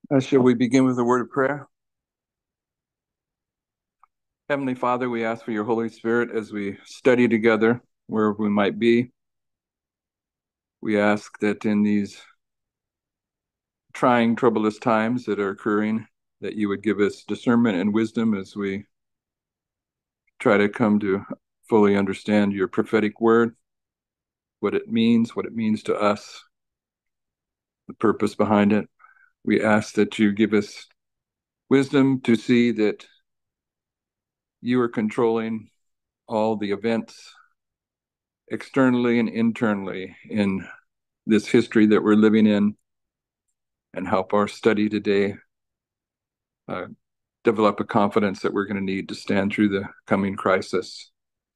Shall we begin with a word of prayer? Heavenly Father, we ask for your Holy Spirit as we study together, wherever we might be. We ask that in these trying, troublous times that are occurring, that you would give us discernment and wisdom as we try to come to fully understand your prophetic word, what it means to us, the purpose behind it. We ask that you give us wisdom to see that you are controlling all the events externally and internally in this history that we're living in, and help our study today uh, develop a confidence that we're going to need to stand through the coming crisis.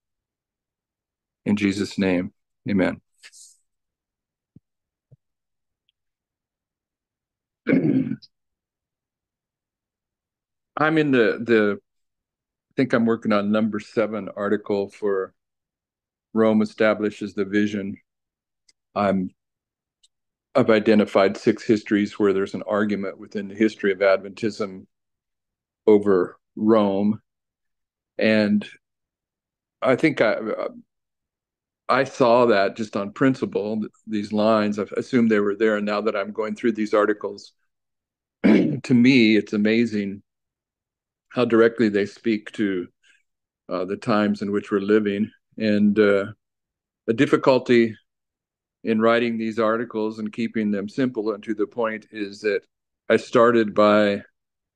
In Jesus' name, amen. I'm in I think I'm working on number 7 article for Rome Establishes the Vision. I've identified 6 histories where there's an argument within the history of Adventism over Rome. And I think I saw that just on principle, these lines. I assumed they were there. And now that I'm going through these articles, to me, it's amazing how directly they speak to the times in which we're living. And the difficulty in writing these articles and keeping them simple and to the point is that I started by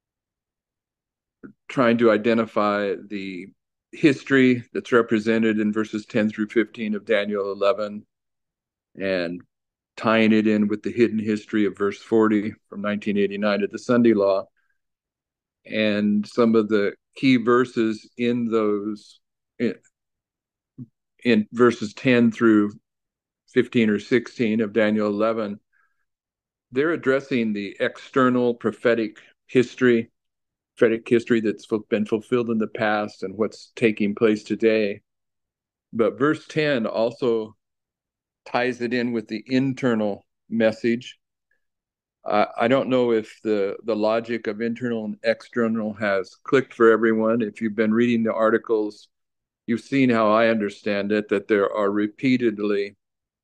trying to identify the history that's represented in verses 10 through 15 of Daniel 11 and tying it in with the hidden history of verse 40 from 1989 of the Sunday Law. And some of the key verses in those, in verses 10 through 15 or 16 of Daniel 11, they're addressing the external prophetic history that's been fulfilled in the past and what's taking place today. But verse 10 also ties it in with the internal message. I don't know if the logic of internal and external has clicked for everyone. If you've been reading the articles, you've seen how I understand it, that there are repeatedly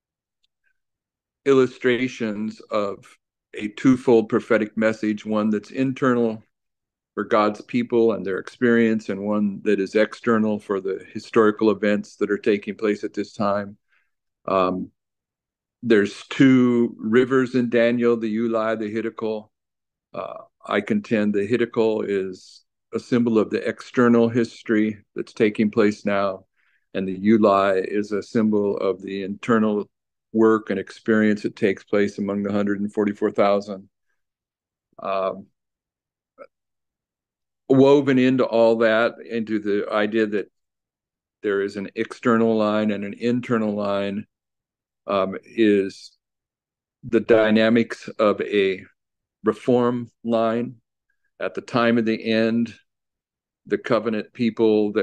illustrations of a twofold prophetic message, one that's internal for God's people and their experience, and one that is external for the historical events that are taking place at this time. There's 2 rivers in Daniel, the Ulai, the Hiddekel. I contend the Hiddekel is a symbol of the external history that's taking place now, and the Ulai is a symbol of the internal work and experience that takes place among the 144,000. Woven into all that, into the idea that there is an external line and an internal line, is the dynamics of a reform line. At the time of the end, the covenant people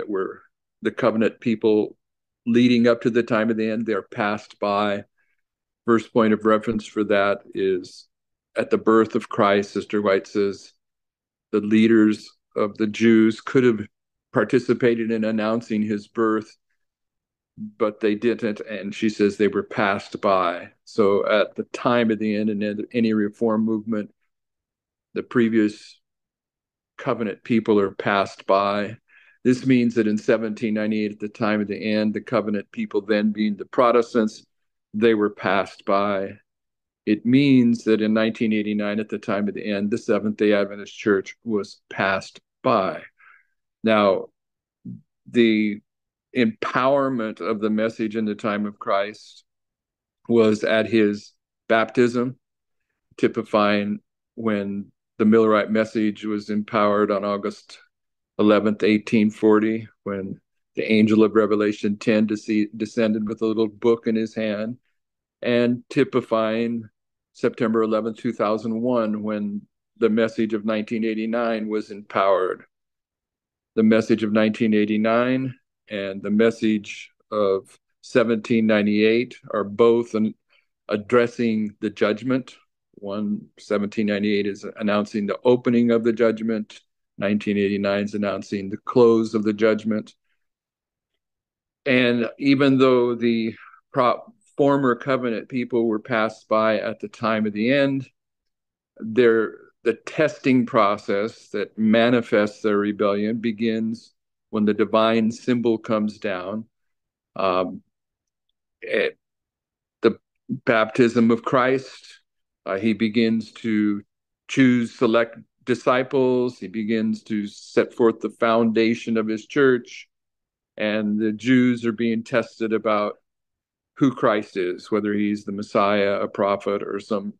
leading up to the time of the end, they're passed by. First point of reference for that is at the birth of Christ. Sister White says the leaders of the Jews could have participated in announcing his birth, but they didn't, and she says they were passed by. So at the time of the end, in any reform movement, the previous covenant people are passed by. This means that in 1798, at the time of the end, the covenant people, then being the Protestants, they were passed by. It means that in 1989, at the time of the end, the Seventh-day Adventist Church was passed by. Now, the empowerment of the message in the time of Christ was at his baptism, typifying when the Millerite message was empowered on August 11th, 1840, when the angel of Revelation 10 descended with a little book in his hand, and typifying September 11th, 2001, when the message of 1989 was empowered. The message of 1989 and the message of 1798 are both addressing the judgment, 1798 is announcing the opening of the judgment. 1989 is announcing the close of the judgment. And even though the former covenant people were passed by at the time of the end, the testing process that manifests their rebellion begins when the divine symbol comes down. At the baptism of Christ, he begins to select disciples. He begins to set forth the foundation of his church. And the Jews are being tested about who Christ is, whether he's the Messiah, a prophet, or some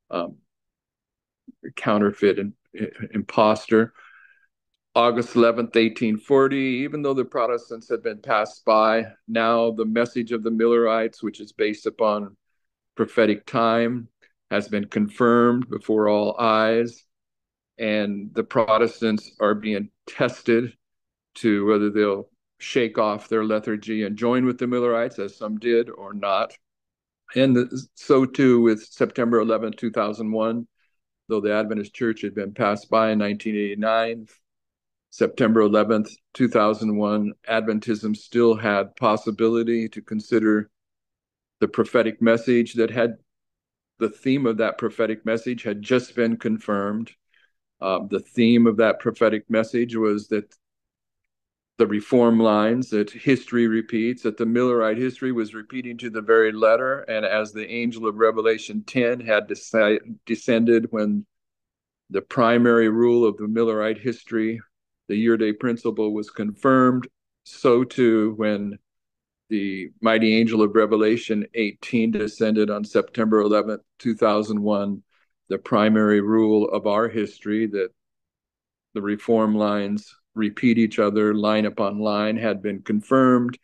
counterfeit and imposter. August 11th, 1840, even though the Protestants had been passed by, now the message of the Millerites, which is based upon prophetic time, has been confirmed before all eyes. And the Protestants are being tested to whether they'll shake off their lethargy and join with the Millerites, as some did, or not. And so too with September 11, 2001, though the Adventist Church had been passed by in 1989, September 11th, 2001, Adventism still had possibility to consider the prophetic message that had the theme of that prophetic message had just been confirmed. The theme of that prophetic message was that the reform lines that history repeats, that the Millerite history was repeating to the very letter. And as the angel of Revelation 10 had descended when the primary rule of the Millerite history, the Yerde principle, was confirmed, so too when the mighty angel of Revelation 18 descended on September 11th, 2001, the primary rule of our history, that the reform lines repeat each other line upon line, had been confirmed.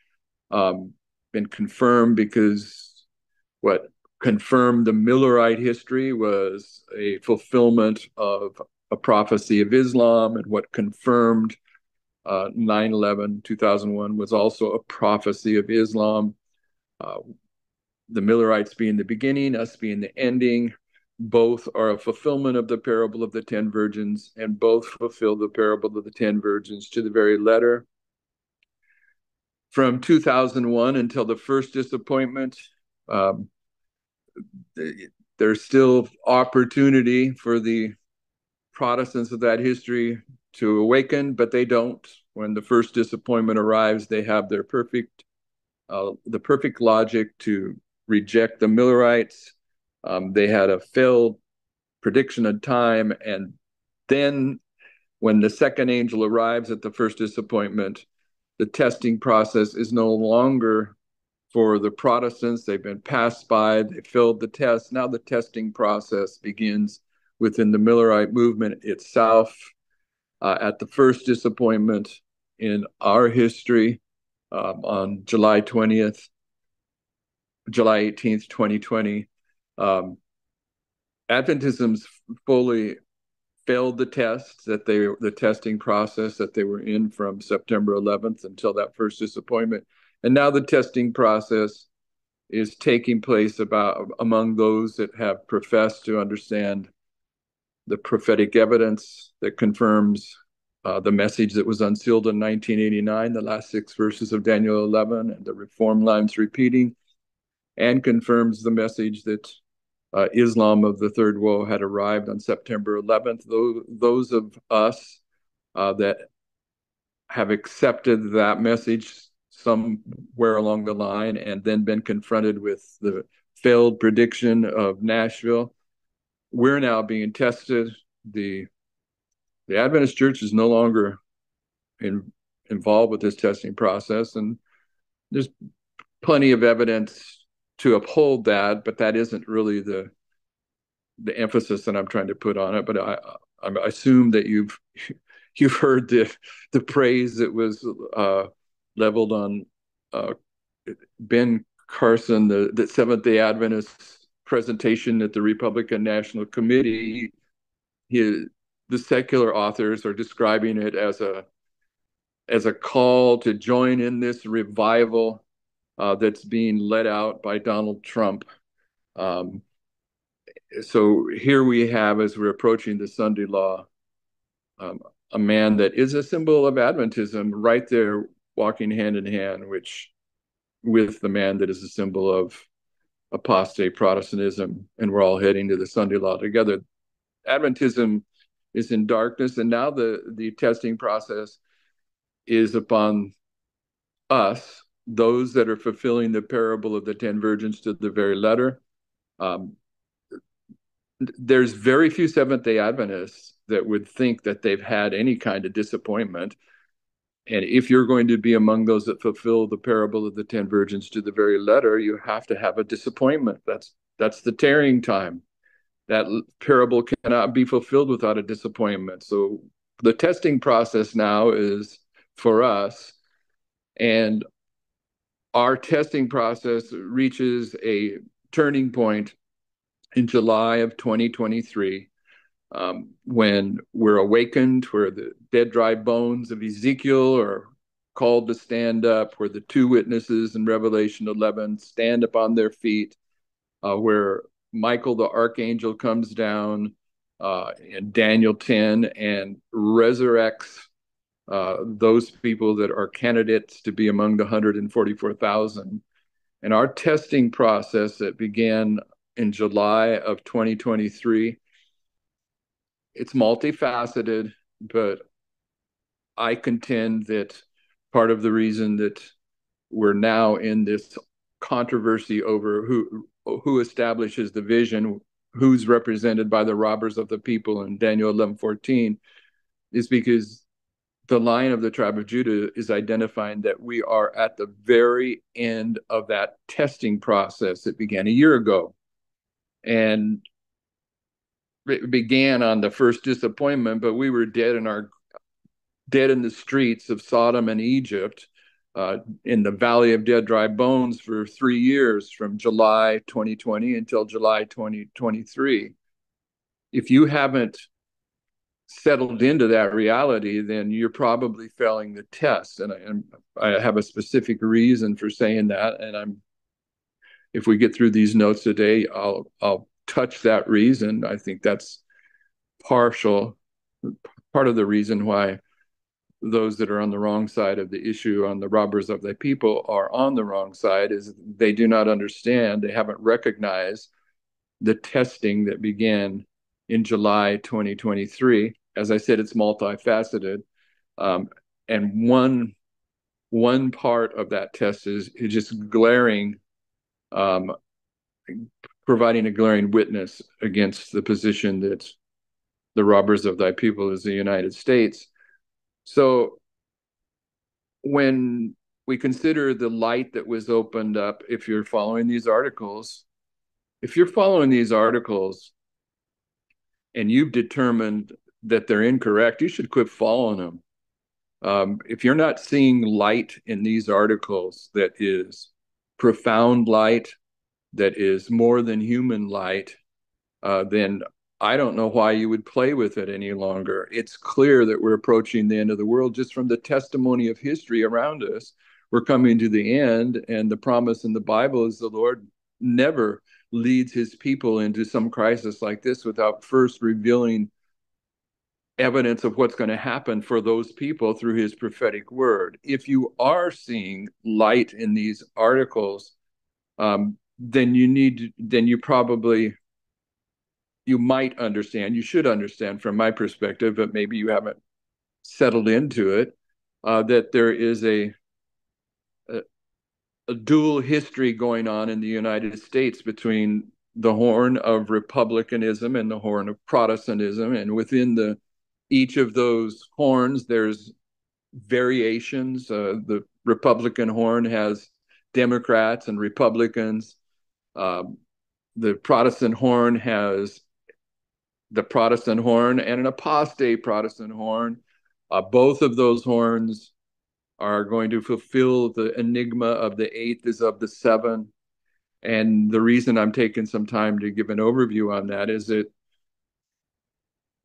Because what confirmed the Millerite history was a fulfillment of a prophecy of Islam, and what confirmed 9/11, 2001 was also a prophecy of Islam. The Millerites being the beginning, us being the ending. Both are a fulfillment of the parable of the 10 virgins, and both fulfill the parable of the 10 virgins to the very letter. From 2001 until the first disappointment, there's still opportunity for the Protestants of that history to awaken, but they don't. When the first disappointment arrives, they have the perfect logic to reject the Millerites. They had a failed prediction of time, and then when the second angel arrives at the first disappointment, the testing process is no longer for the Protestants. They've been passed by, they failed the test. Now the testing process begins within the Millerite movement itself. At the first disappointment in our history, on July 18th, 2020, Adventism's fully failed the testing process that they were in from September 11th until that first disappointment. And now the testing process is taking place among those that have professed to understand the prophetic evidence that confirms the message that was unsealed in 1989, the last 6 verses of Daniel 11, and the reform lines repeating, and confirms the message that Islam of the third woe had arrived on September 11th. Those of us that have accepted that message somewhere along the line and then been confronted with the failed prediction of Nashville, we're now being tested. The Adventist Church is no longer involved with this testing process, and there's plenty of evidence to uphold that, but that isn't really the emphasis that I'm trying to put on it. But I assume that you've heard the praise that was leveled on Ben Carson, the Seventh-day Adventist presentation at the Republican National Committee. The secular authors are describing it as a call to join in this revival that's being led out by Donald Trump. So here we have, as we're approaching the Sunday law, um, a man that is a symbol of Adventism right there walking hand in hand, which with the man that is a symbol of apostate Protestantism, and we're all heading to the Sunday law together. Adventism is in darkness, and now the testing process is upon us, those that are fulfilling the parable of the 10 virgins to the very letter. Um, there's very few Seventh-day Adventists that would think that they've had any kind of disappointment. And if you're going to be among those that fulfill the parable of the 10 virgins to the very letter, you have to have a disappointment. That's the tearing time. That parable cannot be fulfilled without a disappointment. So the testing process now is for us, and our testing process reaches a turning point in July of 2023, when we're awakened, where the dead, dry bones of Ezekiel are called to stand up, where the two witnesses in Revelation 11 stand up on their feet, where Michael the archangel comes down in Daniel 10 and resurrects those people that are candidates to be among the 144,000. And our testing process that began in July of 2023, it's multifaceted, but I contend that part of the reason that we're now in this controversy over who establishes the vision, who's represented by the robbers of the people in Daniel 11:14, is because the Lion of the tribe of Judah is identifying that we are at the very end of that testing process that began a year ago. And it began on the first disappointment, but we were dead in the streets of Sodom and Egypt, in the Valley of Dead Dry Bones for 3 years, from July 2020 until July 2023. If you haven't settled into that reality, then you're probably failing the test. And I have a specific reason for saying that. And if we get through these notes today, I'll touch that reason. I think that's part of the reason why those that are on the wrong side of the issue, on the robbers of the people, are on the wrong side, is they do not understand, they haven't recognized the testing that began in July 2023. As I said, it's multifaceted. And one part of that test is just glaring, providing a glaring witness against the position that the robbers of thy people is the United States. So when we consider the light that was opened up, if you're following these articles and you've determined that they're incorrect, you should quit following them. If you're not seeing light in these articles that is profound light, that is more than human light, then I don't know why you would play with it any longer. It's clear that we're approaching the end of the world just from the testimony of history around us. We're coming to the end, and the promise in the Bible is the Lord never leads his people into some crisis like this without first revealing evidence of what's going to happen for those people through his prophetic word. If you are seeing light in these articles, then you might understand, you should understand from my perspective, but maybe you haven't settled into it, that there is a dual history going on in the United States between the horn of republicanism and the horn of Protestantism. And within each of those horns, there's variations. The Republican horn has Democrats and Republicans. The Protestant horn has the Protestant horn and an apostate Protestant horn. Both of those horns are going to fulfill the enigma of the eighth is of the seven. And the reason I'm taking some time to give an overview on that is that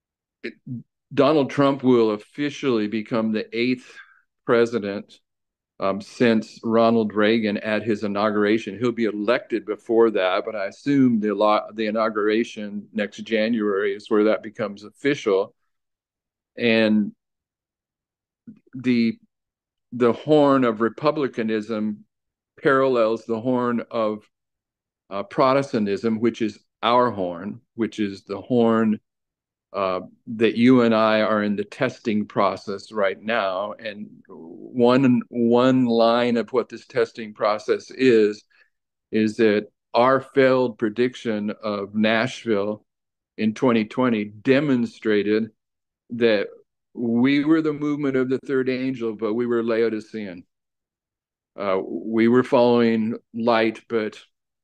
Donald Trump will officially become the eighth president since Ronald Reagan at his inauguration. He'll be elected before that, but I assume the inauguration next January is where that becomes official. And the horn of republicanism parallels the horn of Protestantism, which is our horn, which is the horn that you and I are in the testing process right now. And one line of what this testing process is that our failed prediction of Nashville in 2020 demonstrated that we were the movement of the third angel, but we were Laodicean. We were following light, but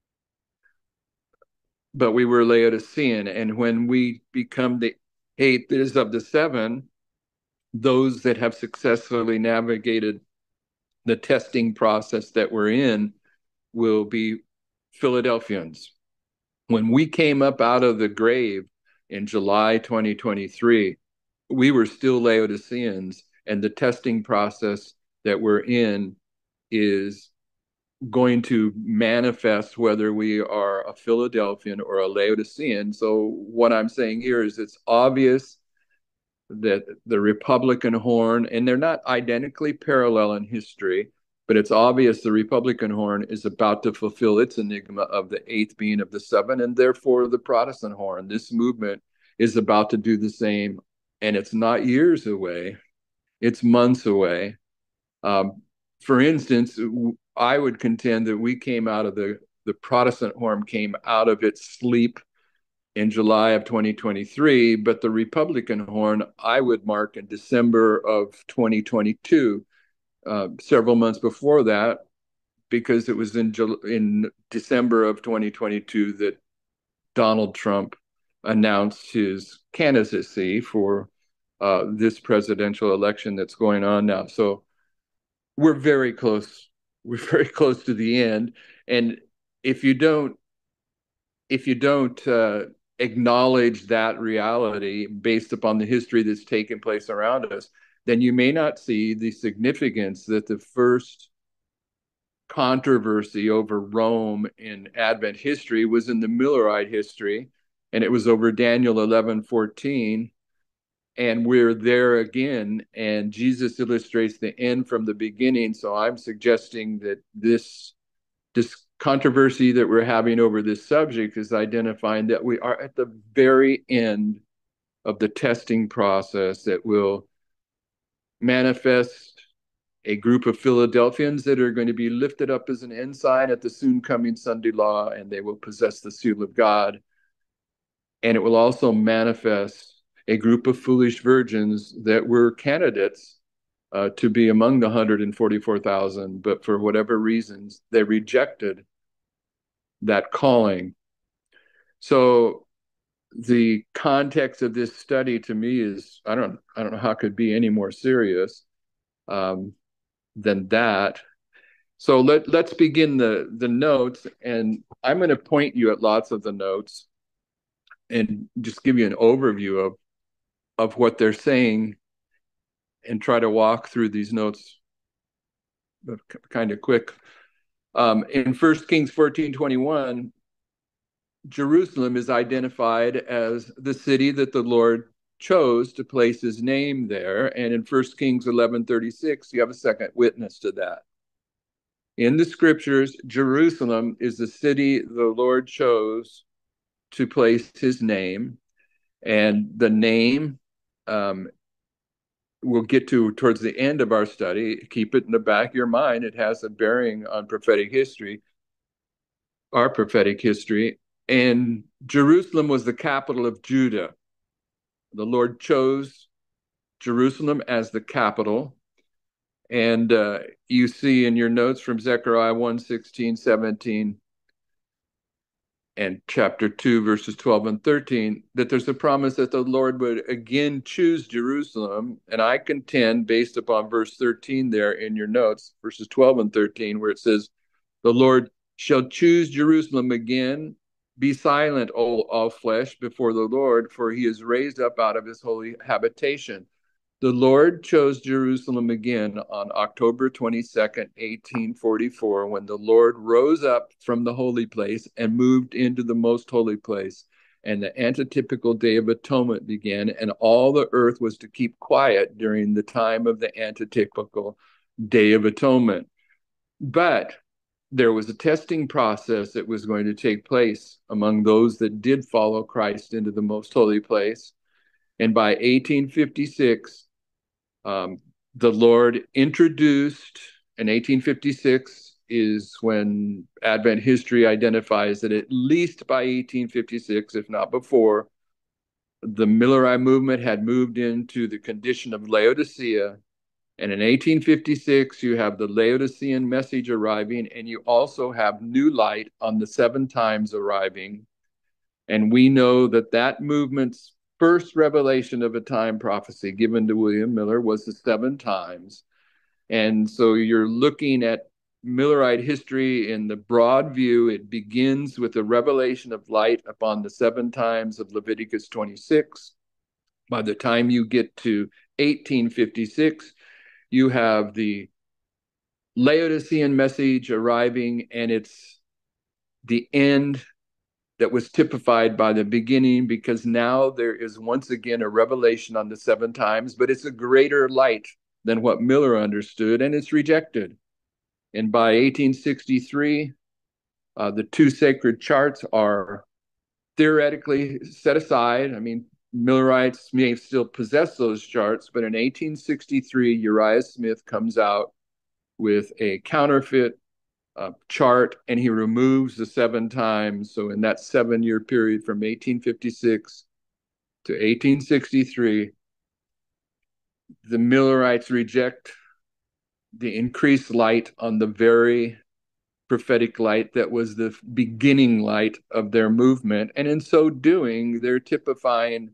we were Laodicean. And when we become the eighth is of the seven, those that have successfully navigated the testing process that we're in will be Philadelphians. When we came up out of the grave in July 2023, we were still Laodiceans, and the testing process that we're in is going to manifest whether we are a Philadelphian or a Laodicean. So what I'm saying here is it's obvious that the Republican horn, and they're not identically parallel in history, but it's obvious the Republican horn is about to fulfill its enigma of the eighth being of the seven, and therefore the Protestant horn. This movement is about to do the same, and it's not years away, it's months away. For instance, I would contend that we came out of the Protestant horn came out of its sleep in July of 2023, but the Republican horn I would mark in December of 2022, several months before that, because it was in December of 2022 that Donald Trump announced his candidacy for this presidential election that's going on now. So we're very close. We're very close to the end. And if you don't acknowledge that reality based upon the history that's taken place around us, then you may not see the significance that the first controversy over Rome in Advent history was in the Millerite history, and it was over Daniel 11:14. And we're there again, and Jesus illustrates the end from the beginning. So I'm suggesting that this controversy that we're having over this subject is identifying that we are at the very end of the testing process that will manifest a group of Philadelphians that are going to be lifted up as an ensign at the soon coming Sunday law, and they will possess the seal of God. And it will also manifest a group of foolish virgins that were candidates to be among the 144,000, but for whatever reasons, they rejected that calling. So the context of this study to me is, I don't know how it could be any more serious than that. So let's begin the notes, and I'm going to point you at lots of the notes and just give you an overview of what they're saying and try to walk through these notes kind of quick. In 1 Kings 14:21, Jerusalem is identified as the city that the Lord chose to place his name there. And in 1 Kings 11:36, you have a second witness to that. In the scriptures, Jerusalem is the city the Lord chose to place his name. And the name we'll get to towards the end of our study. Keep it in the back of your mind. It has a bearing on prophetic history, our prophetic history. And Jerusalem was the capital of Judah. The Lord chose Jerusalem as the capital. And you see in your notes from Zechariah 1:16, 17, and chapter 2, verses 12 and 13, that there's a promise that the Lord would again choose Jerusalem. And I contend, based upon verse 13 there in your notes, verses 12 and 13, where it says, the Lord shall choose Jerusalem again. Be silent, all flesh, before the Lord, for he is raised up out of his holy habitation. The Lord chose Jerusalem again on October 22nd, 1844, when the Lord rose up from the holy place and moved into the most holy place. And the antitypical Day of Atonement began, and all the earth was to keep quiet during the time of the antitypical Day of Atonement. But there was a testing process that was going to take place among those that did follow Christ into the most holy place. And by 1856, the Lord introduced, in 1856 is when Advent history identifies that at least by 1856, if not before, the Millerite movement had moved into the condition of Laodicea. And in 1856, you have the Laodicean message arriving, and you also have new light on the seven times arriving. And we know that that movement's first revelation of a time prophecy given to William Miller was the seven times. And so you're looking at Millerite history in the broad view. It begins with the revelation of light upon the seven times of Leviticus 26. By the time you get to 1856, you have the Laodicean message arriving, and it's the end that was typified by the beginning, because now there is once again a revelation on the seven times, but it's a greater light than what Miller understood, and it's rejected. And by 1863, the two sacred charts are theoretically set aside. I mean, Millerites may still possess those charts, but in 1863, Uriah Smith comes out with a counterfeit chart, and he removes the seven times. So in that 7-year period from 1856 to 1863, the Millerites reject the increased light on the very prophetic light that was the beginning light of their movement. And in so doing, they're typifying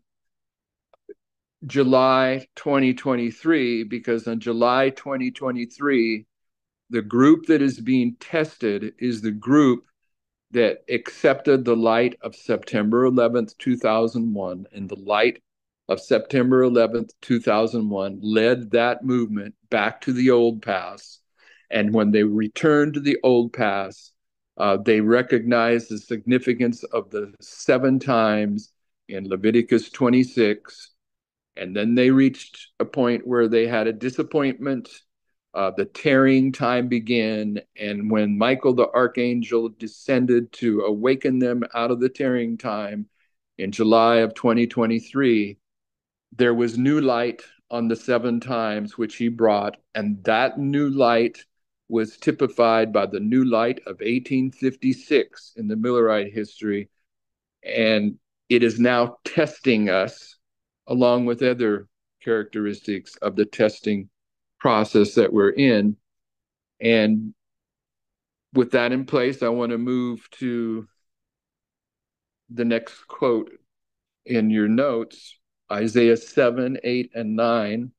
July 2023, because on July 2023, the group that is being tested is the group that accepted the light of September 11th, 2001, and the light of September 11th, 2001 led that movement back to the old paths. And when they returned to the old paths, they recognized the significance of the seven times in Leviticus 26. And then they reached a point where they had a disappointment. The tarrying time began, and when Michael the archangel descended to awaken them out of the tarrying time in July of 2023, there was new light on the seven times which he brought, and that new light was typified by the new light of 1856 in the Millerite history, and it is now testing us along with other characteristics of the testing process that we're in. And with that in place, I want to move to the next quote in your notes, Isaiah 7, 8, and 9.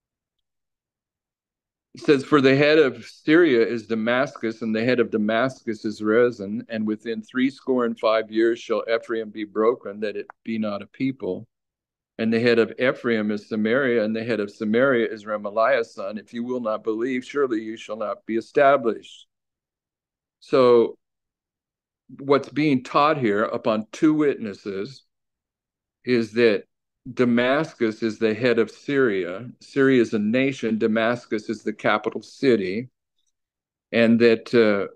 It says, "For the head of Syria is Damascus, and the head of Damascus is Rezin, and within 65 years shall Ephraim be broken, that it be not a people. And the head of Ephraim is Samaria, and the head of Samaria is Remaliah's son. If you will not believe, surely you shall not be established." So what's being taught here upon two witnesses is that Damascus is the head of Syria. Syria is a nation. Damascus is the capital city. And that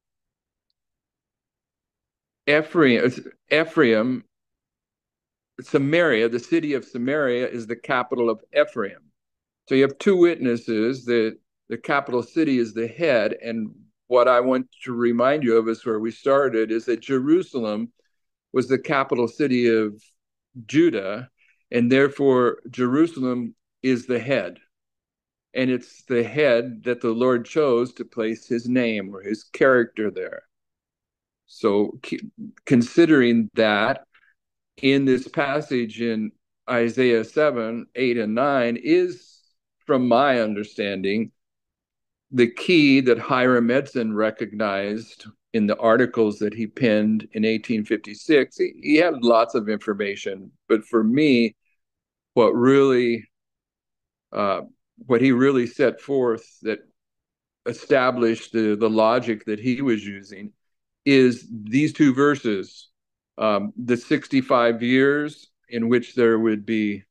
Ephraim, Samaria, the city of Samaria, is the capital of Ephraim. So you have two witnesses that the capital city is the head. And what I want to remind you of is where we started, is that Jerusalem was the capital city of Judah, and therefore Jerusalem is the head. And it's the head that the Lord chose to place his name or his character there. So considering that, in this passage in Isaiah 7, 8, and 9 is, from my understanding, the key that Hiram Edson recognized in the articles that he penned in 1856. He had lots of information, but for me, what really what he really set forth that established the logic that he was using is these two verses, the 65 years in which there would be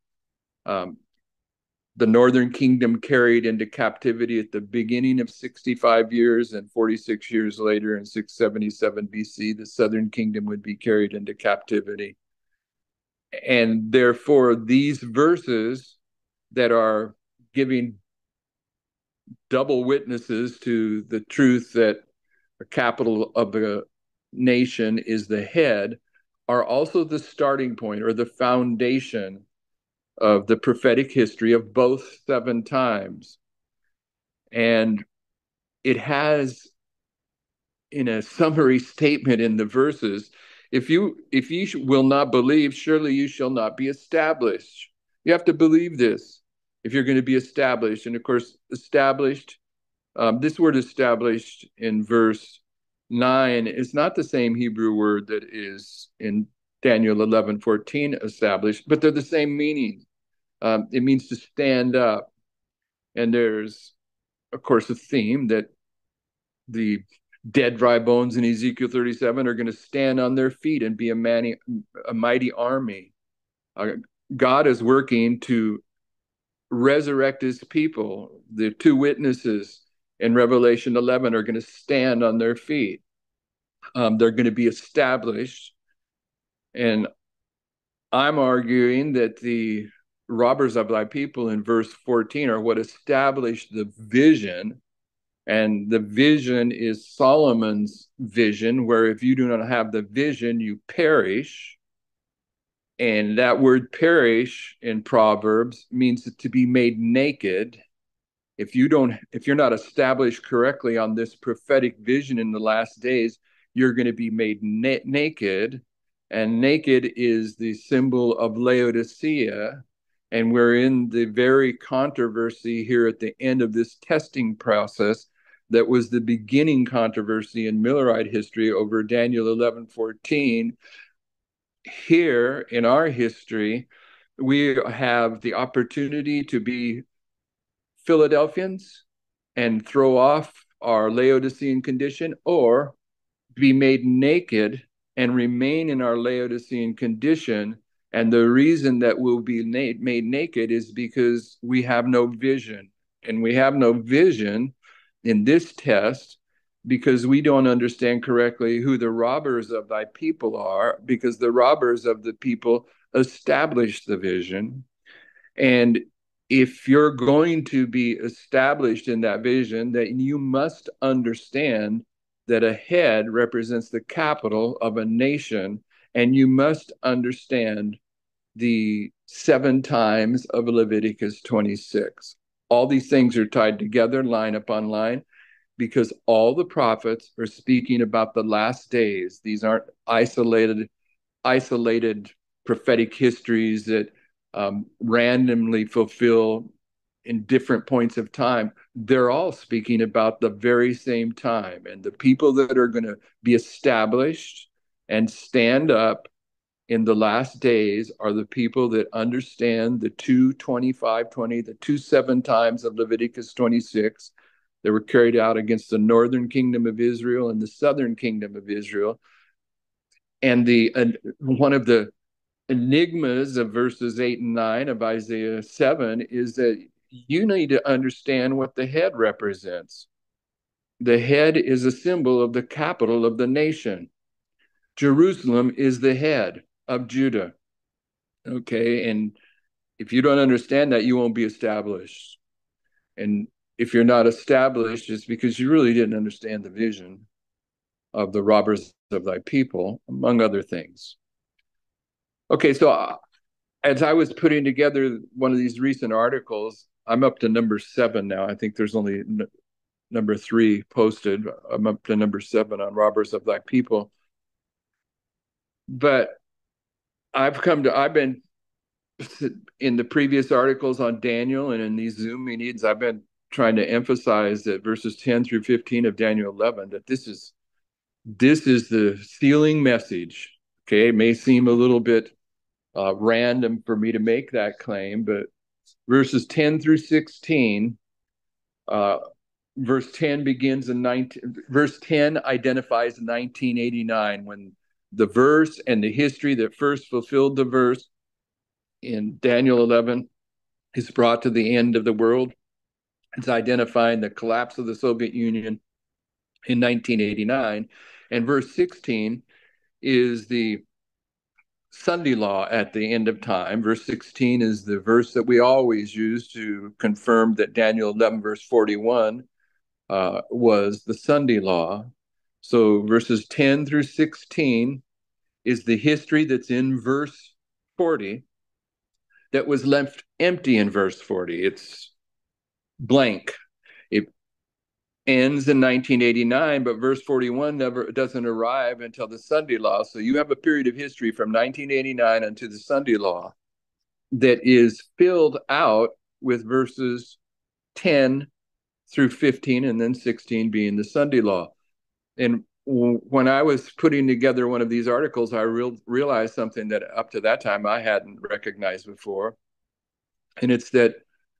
the northern kingdom carried into captivity at the beginning of 65 years, and 46 years later in 677 BC, the southern kingdom would be carried into captivity. And therefore, these verses that are giving double witnesses to the truth that the capital of the nation is the head are also the starting point or the foundation of the prophetic history of both 7 times. And it has, in a summary statement in the verses, if you will not believe, surely you shall not be established. You have to believe this if you're going to be established. And of course, established, this word established in verse 9 is not the same Hebrew word that is in Daniel 11:14, established, but they're the same meaning. It means to stand up. And there's, of course, a theme that the dead dry bones in Ezekiel 37 are going to stand on their feet and be a mighty army. God is working to resurrect his people. The 2 witnesses in Revelation 11 are going to stand on their feet. They're going to be established. And I'm arguing that the robbers of thy people in verse 14 are what established the vision. And the vision is Solomon's vision, where if you do not have the vision, you perish. And that word perish in Proverbs means to be made naked. If you're not established correctly on this prophetic vision in the last days, you're going to be made naked. And naked is the symbol of Laodicea. And we're in the very controversy here at the end of this testing process that was the beginning controversy in Millerite history over Daniel 11:14. Here in our history, we have the opportunity to be Philadelphians and throw off our Laodicean condition, or be made naked and remain in our Laodicean condition. And the reason that we'll be made naked is because we have no vision. And we have no vision in this test because we don't understand correctly who the robbers of thy people are, because the robbers of the people establish the vision. And if you're going to be established in that vision, that you must understand that a head represents the capital of a nation, and you must understand the 7 times of Leviticus 26. All these things are tied together, line upon line, because all the prophets are speaking about the last days. These aren't isolated prophetic histories that randomly fulfill in different points of time. They're all speaking about the very same time. And the people that are going to be established and stand up in the last days are the people that understand the 2:25:20, the 2:7 times of Leviticus 26 that were carried out against the northern kingdom of Israel and the southern kingdom of Israel. And one of the enigmas of verses 8 and 9 of Isaiah 7 is that you need to understand what the head represents. The head is a symbol of the capital of the nation. Jerusalem is the head of Judah. Okay, and if you don't understand that, you won't be established. And if you're not established, it's because you really didn't understand the vision of the robbers of thy people, among other things. Okay, so as I was putting together one of these recent articles, I'm up to number 7 now. I think there's only number 3 posted. I'm up to number 7 on robbers of thy people. But I've been in the previous articles on Daniel and in these Zoom meetings, I've been trying to emphasize that verses 10 through 15 of Daniel 11, that this is the sealing message. Okay, it may seem a little bit random for me to make that claim, but verses 10 through 16. Verse 10 begins in 19, verse 10 identifies 1989 when the verse and the history that first fulfilled the verse in Daniel 11 is brought to the end of the world. It's identifying the collapse of the Soviet Union in 1989. And verse 16 is the Sunday law at the end of time. Verse 16 is the verse that we always use to confirm that Daniel 11, verse 41 was the Sunday law. So verses 10 through 16 is the history that's in verse 40 that was left empty in verse 40. It's blank. It ends in 1989, but verse 41 never doesn't arrive until the Sunday law. So you have a period of history from 1989 until the Sunday law that is filled out with verses 10 through 15 and then 16 being the Sunday law. And when I was putting together one of these articles, I realized something that up to that time I hadn't recognized before. And it's that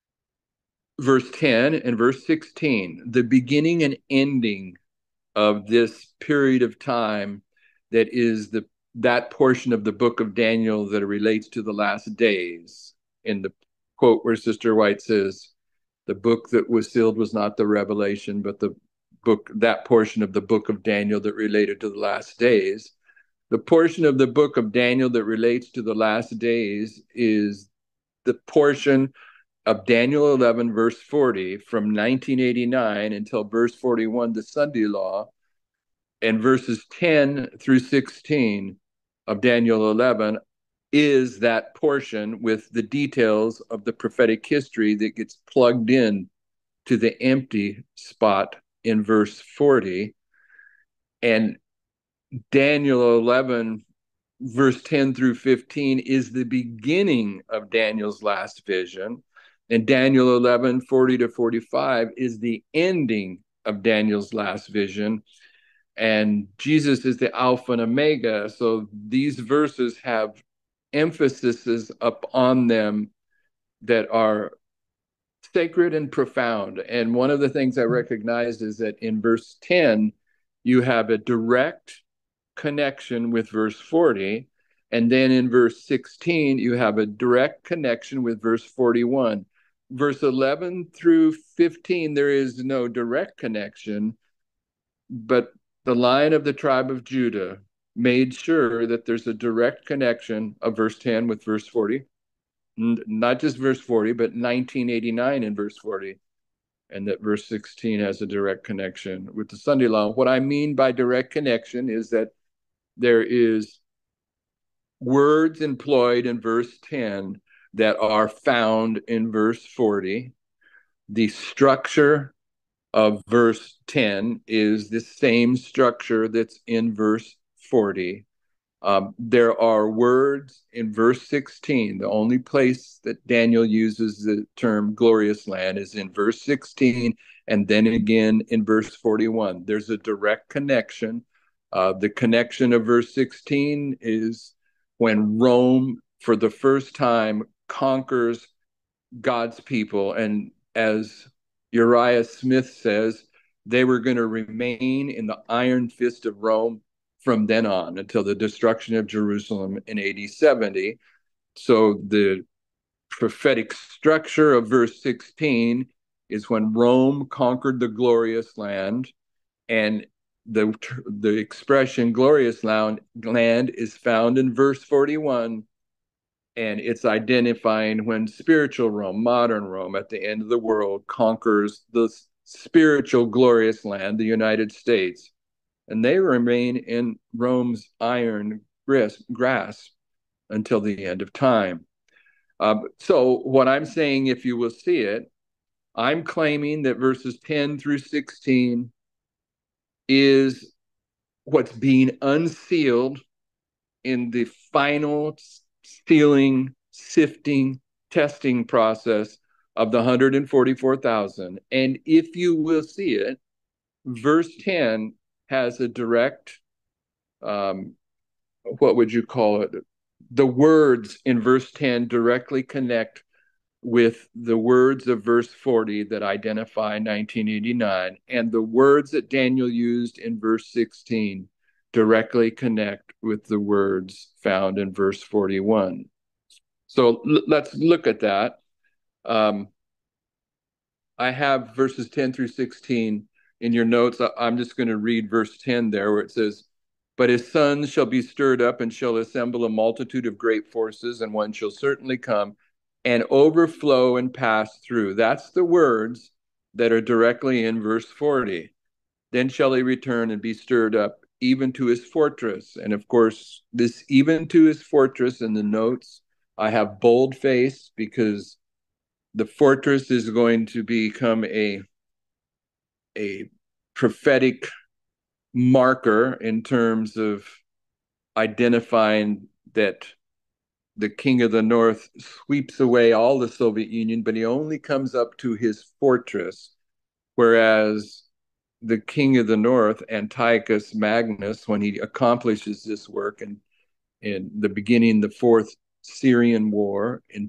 verse 10 and verse 16, the beginning and ending of this period of time that is that portion of the book of Daniel that relates to the last days. In the quote where Sister White says, the book that was sealed was not the revelation, but the book, that portion of the book of Daniel that related to the last days. The portion of the book of Daniel that relates to the last days is the portion of Daniel 11, verse 40, from 1989 until verse 41, the Sunday law, and verses 10 through 16 of Daniel 11 is that portion with the details of the prophetic history that gets plugged in to the empty spot in verse 40. And Daniel 11, verse 10 through 15 is the beginning of Daniel's last vision. And Daniel 11, 40 to 45 is the ending of Daniel's last vision. And Jesus is the Alpha and Omega. So these verses have emphases up on them that are sacred and profound. And one of the things I recognized is that in verse 10, you have a direct connection with verse 40. And then in verse 16, you have a direct connection with verse 41. Verse 11 through 15, there is no direct connection, but the Lion of the tribe of Judah made sure that there's a direct connection of verse 10 with verse 40. Not just verse 40, but 1989 in verse 40. And that verse 16 has a direct connection with the Sunday law. What I mean by direct connection is that there is words employed in verse 10 that are found in verse 40. The structure of verse 10 is the same structure that's in verse 40. There are words in verse 16. The only place that Daniel uses the term glorious land is in verse 16 and then again in verse 41. There's a direct connection. The connection of verse 16 is when Rome, for the first time, conquers God's people. And as Uriah Smith says, they were going to remain in the iron fist of Rome from then on until the destruction of Jerusalem in AD 70. So the prophetic structure of verse 16 is when Rome conquered the glorious land, and the expression glorious land is found in verse 41, and it's identifying when spiritual Rome, modern Rome, at the end of the world, conquers the spiritual glorious land, the United States. And they remain in Rome's iron grasp until the end of time. So what I'm saying, if you will see it, I'm claiming that verses 10 through 16 is what's being unsealed in the final sealing, sifting, testing process of the 144,000. And if you will see it, verse 10 has a direct, what would you call it? The words in verse 10 directly connect with the words of verse 40 that identify 1989, and the words that Daniel used in verse 16 directly connect with the words found in verse 41. So let's look at that. I have verses 10 through 16 in your notes. I'm just going to read verse 10 there, where it says, "But his sons shall be stirred up and shall assemble a multitude of great forces, and one shall certainly come and overflow and pass through." That's the words that are directly in verse 40. "Then shall he return and be stirred up even to his fortress." And of course, this "even to his fortress" in the notes, I have boldface, because the fortress is going to become a prophetic marker in terms of identifying that the king of the north sweeps away all the Soviet Union, but he only comes up to his fortress, whereas the king of the north, Antiochus Magnus, when he accomplishes this work in the beginning of the Fourth Syrian War in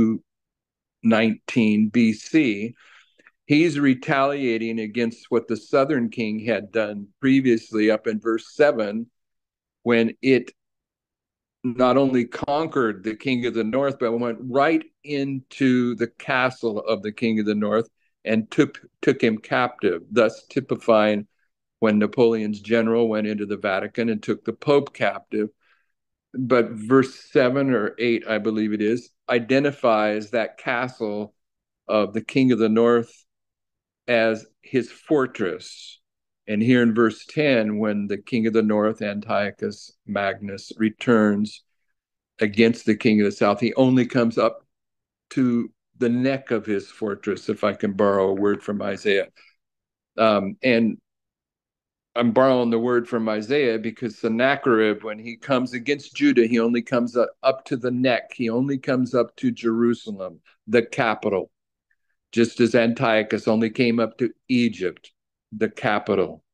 219 BC, he's retaliating against what the southern king had done previously up in verse 7, when it not only conquered the king of the north, but went right into the castle of the king of the north and took him captive, thus typifying when Napoleon's general went into the Vatican and took the Pope captive. But verse 7 or 8, I believe it is, identifies that castle of the king of the north as his fortress. And here in verse 10, when the king of the north, Antiochus Magnus, returns against the king of the south, he only comes up to the neck of his fortress, if I can borrow a word from Isaiah. And I'm borrowing the word from Isaiah because Sennacherib, when he comes against Judah, he only comes up to the neck. He only comes up to Jerusalem, the capital, just as Antiochus only came up to Egypt, the capital.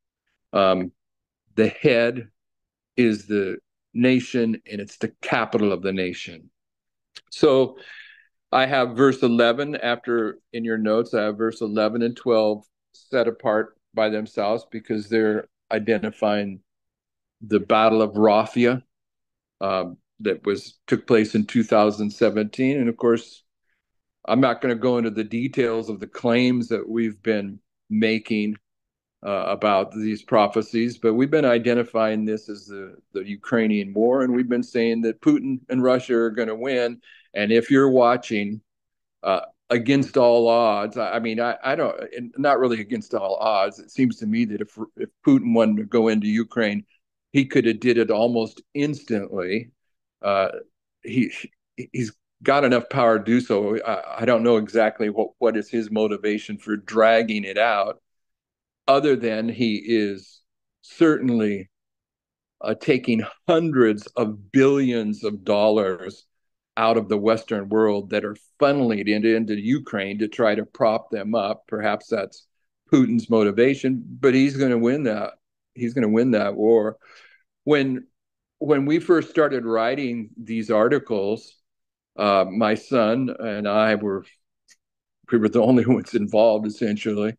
The head is the nation, and it's the capital of the nation. So I have verse 11 after in your notes. I have verse 11 and 12 set apart by themselves because they're identifying the Battle of Raphia that took place in 2017. And of course, I'm not going to go into the details of the claims that we've been making about these prophecies, but we've been identifying this as the Ukrainian war, and we've been saying that Putin and Russia are going to win. And if you're watching, against all odds, I mean, I don't, not really against all odds. It seems to me that if Putin wanted to go into Ukraine, he could have did it almost instantly. Uh, he he's got enough power to do so. I don't know exactly what is his motivation for dragging it out, other than he is certainly taking hundreds of billions of dollars out of the Western world that are funneling into Ukraine to try to prop them up. Perhaps that's Putin's motivation, but he's going to win that. He's going to win that war. When we first started writing these articles, my son and I we were the only ones involved, essentially.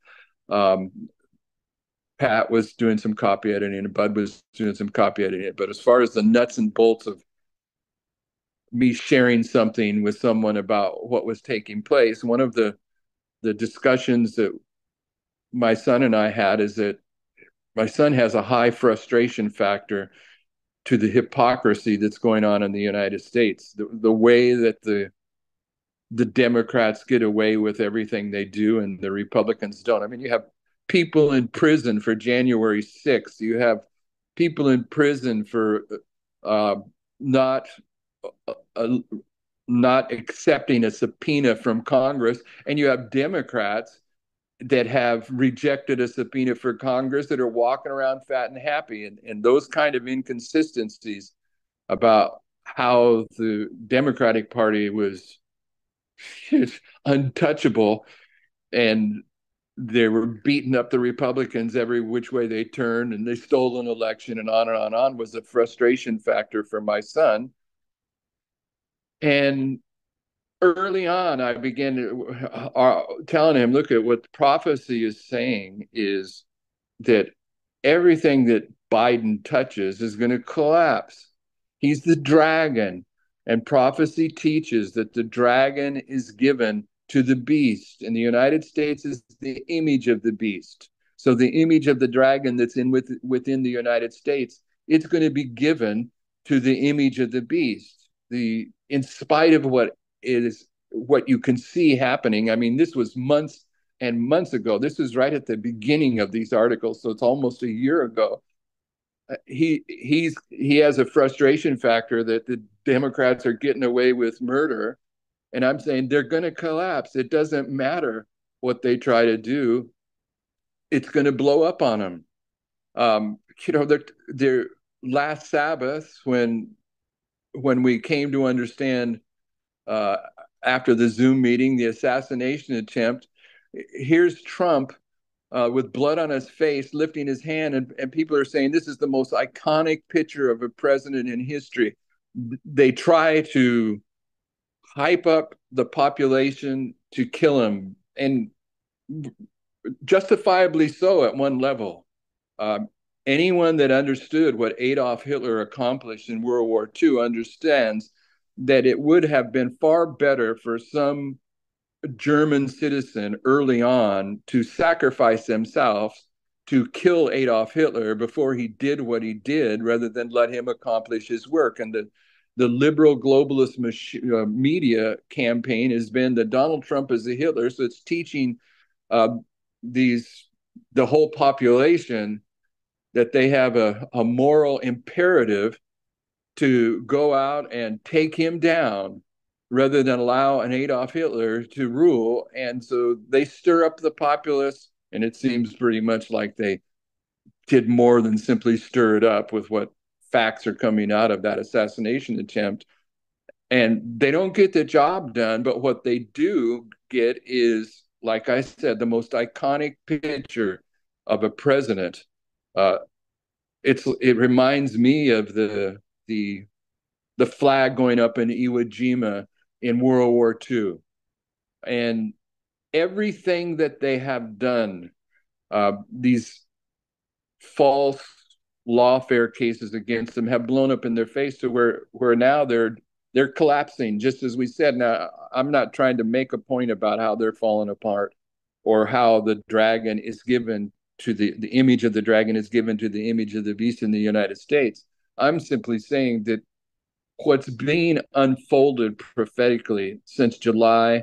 Pat was doing some copy editing and Bud was doing some copy editing. But as far as the nuts and bolts of me sharing something with someone about what was taking place, one of the discussions that my son and I had is that my son has a high frustration factor to the hypocrisy that's going on in the United States. The way that the Democrats get away with everything they do and the Republicans don't. I mean, you have people in prison for January 6th. You have people in prison for uh, not not accepting a subpoena from Congress, and you have Democrats that have rejected a subpoena for Congress that are walking around fat and happy, and those kind of inconsistencies about how the Democratic Party was untouchable and they were beating up the Republicans every which way they turned, and they stole an election, and on and on and on, was a frustration factor for my son. And early on, I began telling him, look, at what prophecy is saying is that everything that Biden touches is going to collapse. He's the dragon. And prophecy teaches that the dragon is given to the beast. And the United States is the image of the beast. So the image of the dragon that's within the United States, it's going to be given to the image of the beast. In spite of what you can see happening. I mean, this was months and months ago. This is right at the beginning of these articles, so it's almost a year ago. He has a frustration factor that the Democrats are getting away with murder, and I'm saying they're going to collapse. It doesn't matter what they try to do; it's going to blow up on them. Their last Sabbath, when we came to understand uh, after the Zoom meeting, the assassination attempt. Here's Trump with blood on his face, lifting his hand, and people are saying this is the most iconic picture of a president in history. They try to hype up the population to kill him, and justifiably so at one level. Anyone that understood what Adolf Hitler accomplished in World War II understands that it would have been far better for some German citizen early on to sacrifice themselves to kill Adolf Hitler before he did what he did, rather than let him accomplish his work. And the liberal globalist media campaign has been that Donald Trump is a Hitler, so it's teaching uh, the whole population that they have a moral imperative to go out and take him down rather than allow an Adolf Hitler to rule. And so they stir up the populace, and it seems pretty much like they did more than simply stir it up with what facts are coming out of that assassination attempt. And they don't get the job done, but what they do get is, like I said, the most iconic picture of a president. Uh, it reminds me of the flag going up in Iwo Jima in World War II. And everything that they have done, these false lawfare cases against them have blown up in their face to where now they're collapsing, just as we said. Now, I'm not trying to make a point about how they're falling apart or how the dragon is given to the image of the dragon is given to the image of the beast in the United States. I'm simply saying that what's being unfolded prophetically since July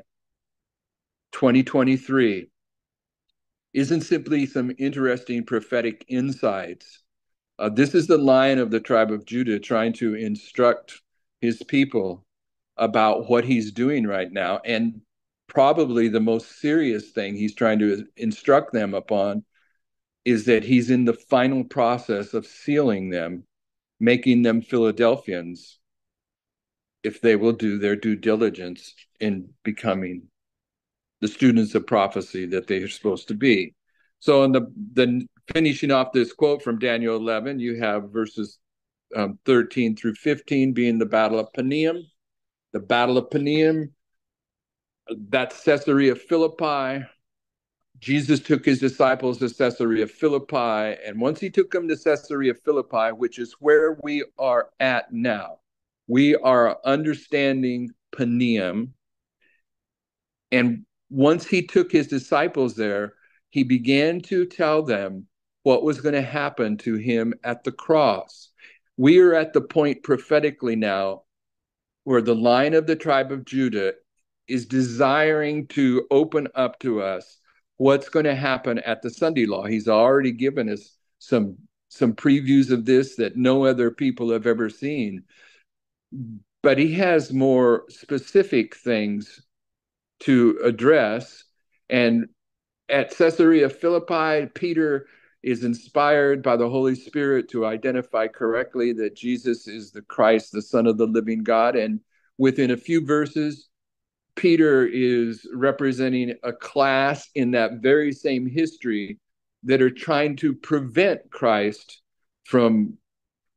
2023 isn't simply some interesting prophetic insights. This is the Lion of the tribe of Judah trying to instruct his people about what he's doing right now. And probably the most serious thing he's trying to instruct them upon is that he's in the final process of sealing them, making them Philadelphians, if they will do their due diligence in becoming the students of prophecy that they are supposed to be. So in the finishing off this quote from Daniel 11, you have verses 13 through 15 being the Battle of Panium. The Battle of Panium, that's Caesarea Philippi. Jesus took his disciples to Caesarea Philippi, and once he took them to Caesarea Philippi, which is where we are at now, we are understanding Panium. And once he took his disciples there, he began to tell them what was going to happen to him at the cross. We are at the point prophetically now where the Lion of the tribe of Judah is desiring to open up to us what's going to happen at the Sunday law. He's already given us some previews of this that no other people have ever seen. But he has more specific things to address. And at Caesarea Philippi, Peter is inspired by the Holy Spirit to identify correctly that Jesus is the Christ, the Son of the living God. And within a few verses, Peter is representing a class in that very same history that are trying to prevent Christ from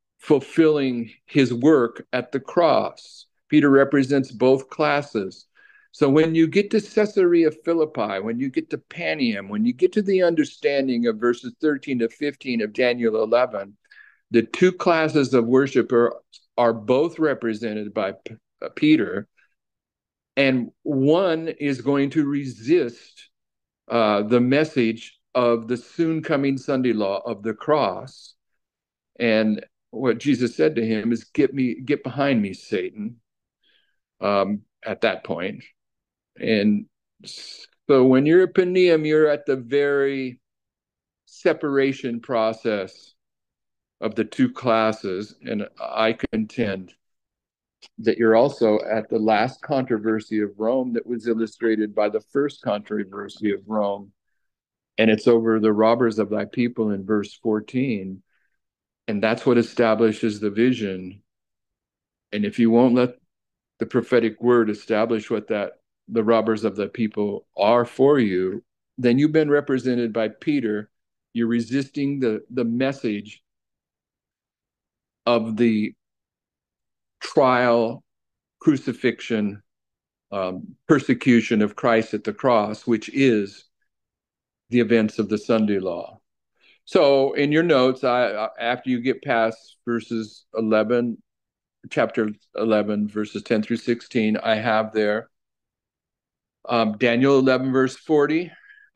fulfilling his work at the cross. Peter represents both classes. So when you get to Caesarea Philippi, when you get to Panium, when you get to the understanding of verses 13 to 15 of Daniel 11, the two classes of worshiper are both represented by Peter, and one is going to resist the message of the soon coming Sunday law of the cross. And what Jesus said to him is, get behind me, Satan, at that point. And so when you're at Panium, you're at the very separation process of the two classes. And I contend that you're also at the last controversy of Rome that was illustrated by the first controversy of Rome. And it's over the robbers of thy people in verse 14. And that's what establishes the vision. And if you won't let the prophetic word establish what the robbers of the people are for you, then you've been represented by Peter. You're resisting the message of the trial, crucifixion, persecution of Christ at the cross, which is the events of the Sunday law. So in your notes, after you get past chapter 11, verses 10 through 16, I have there Daniel 11, verse 40.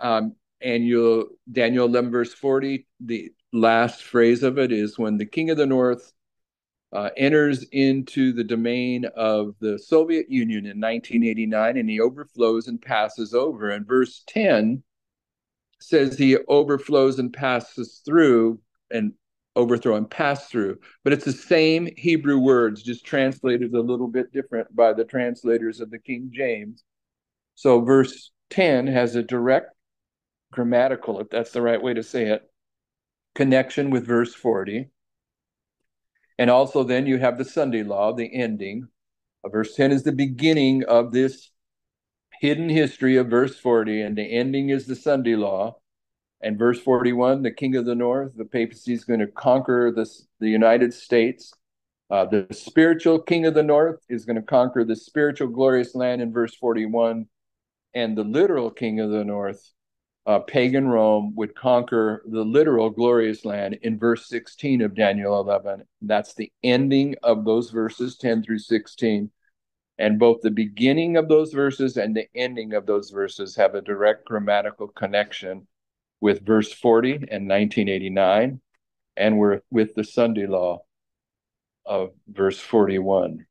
Daniel 11, verse 40, the last phrase of it is when the king of the north enters into the domain of the Soviet Union in 1989, and he overflows and passes over. And verse 10 says he overflows and passes through, and overthrow and pass through. But it's the same Hebrew words, just translated a little bit different by the translators of the King James. So verse 10 has a direct grammatical, if that's the right way to say it, connection with verse 40. And also then you have the Sunday law, the ending. Verse 10 is the beginning of this hidden history of verse 40, and the ending is the Sunday law. And verse 41, the king of the north, the papacy, is going to conquer the United States. The spiritual king of the north is going to conquer the spiritual glorious land in verse 41. And the literal king of the north, pagan Rome, would conquer the literal glorious land in verse 16 of Daniel 11. That's the ending of those verses 10 through 16. And both the beginning of those verses and the ending of those verses have a direct grammatical connection with verse 40 and 1989, and we're with the Sunday law of verse 41.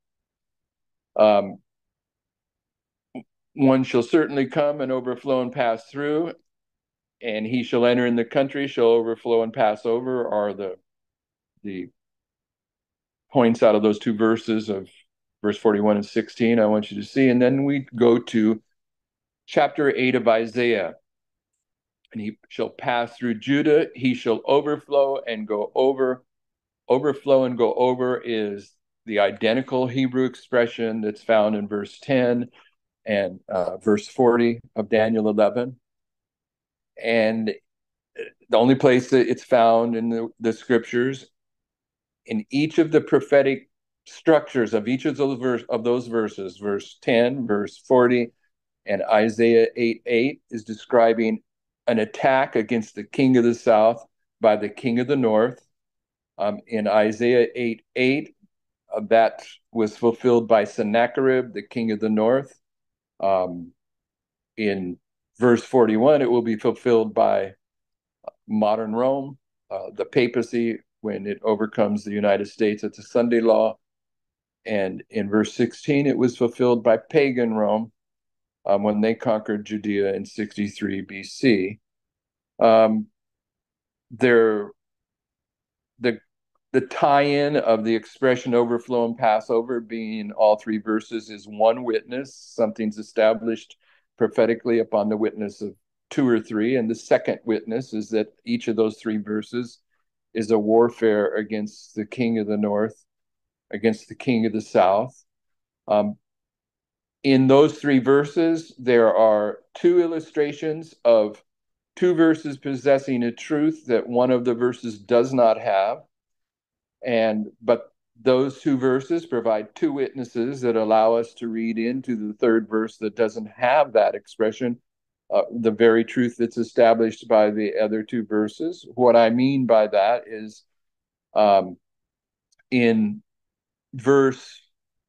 One shall certainly come and overflow and pass through, and he shall enter in the country, shall overflow and pass over, are the points out of those two verses of verse 41 and 16 I want you to see. And then we go to chapter 8 of Isaiah. And he shall pass through Judah, he shall overflow and go over. Overflow and go over is the identical Hebrew expression that's found in verse 10 and verse 40 of Daniel 11. And the only place that it's found in the scriptures, in each of the prophetic structures of each of those verses, verse 10, verse 40, and Isaiah 8:8 is describing an attack against the king of the south by the king of the north. In Isaiah 8:8, that was fulfilled by Sennacherib, the king of the north. In verse 41, it will be fulfilled by modern Rome, the papacy, when it overcomes the United States at the Sunday law. And in verse 16, it was fulfilled by pagan Rome when they conquered Judea in 63 BC. The tie-in of the expression overflow and Passover being all three verses is one witness. Something's established prophetically upon the witness of two or three. And the second witness is that each of those three verses is a warfare against the king of the north, against the king of the south. In those three verses, there are two illustrations of two verses possessing a truth that one of the verses does not have. But those two verses provide two witnesses that allow us to read into the third verse that doesn't have that expression, the very truth that's established by the other two verses. What I mean by that is in verse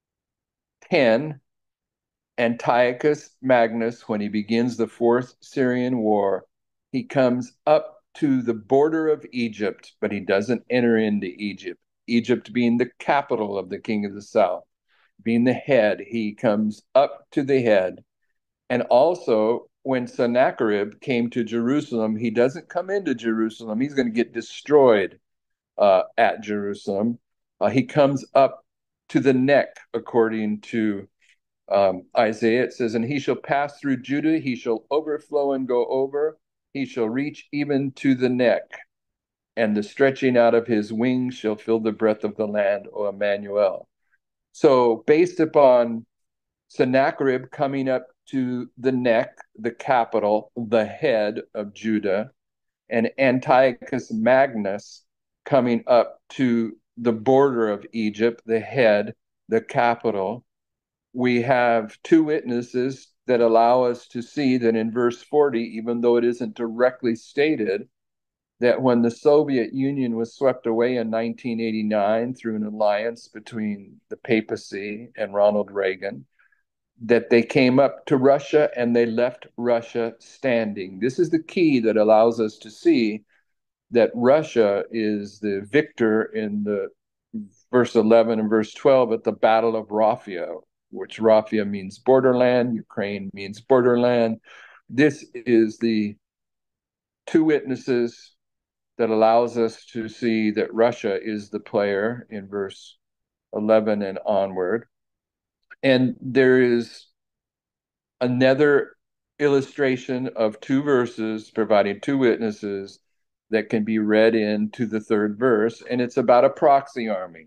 10, Antiochus Magnus, when he begins the Fourth Syrian War, he comes up to the border of Egypt, but he doesn't enter into Egypt. Egypt being the capital of the king of the south, being the head, he comes up to the head. And also, when Sennacherib came to Jerusalem, he doesn't come into Jerusalem. He's going to get destroyed at Jerusalem. He comes up to the neck, according to Isaiah. It says, and he shall pass through Judah, he shall overflow and go over, he shall reach even to the neck, and the stretching out of his wings shall fill the breadth of the land, O Emmanuel. So based upon Sennacherib coming up to the neck, the capital, the head of Judah, and Antiochus Magnus coming up to the border of Egypt, the head, the capital, we have two witnesses that allow us to see that in verse 40, even though it isn't directly stated, that when the Soviet Union was swept away in 1989 through an alliance between the papacy and Ronald Reagan, that they came up to Russia and they left Russia standing. This is the key that allows us to see that Russia is the victor in the verse 11 and verse 12 at the Battle of Rafia, which Rafia means borderland, Ukraine means borderland. This is the two witnesses that allows us to see that Russia is the player in verse 11 and onward. And there is another illustration of two verses providing two witnesses that can be read into the third verse, and it's about a proxy army.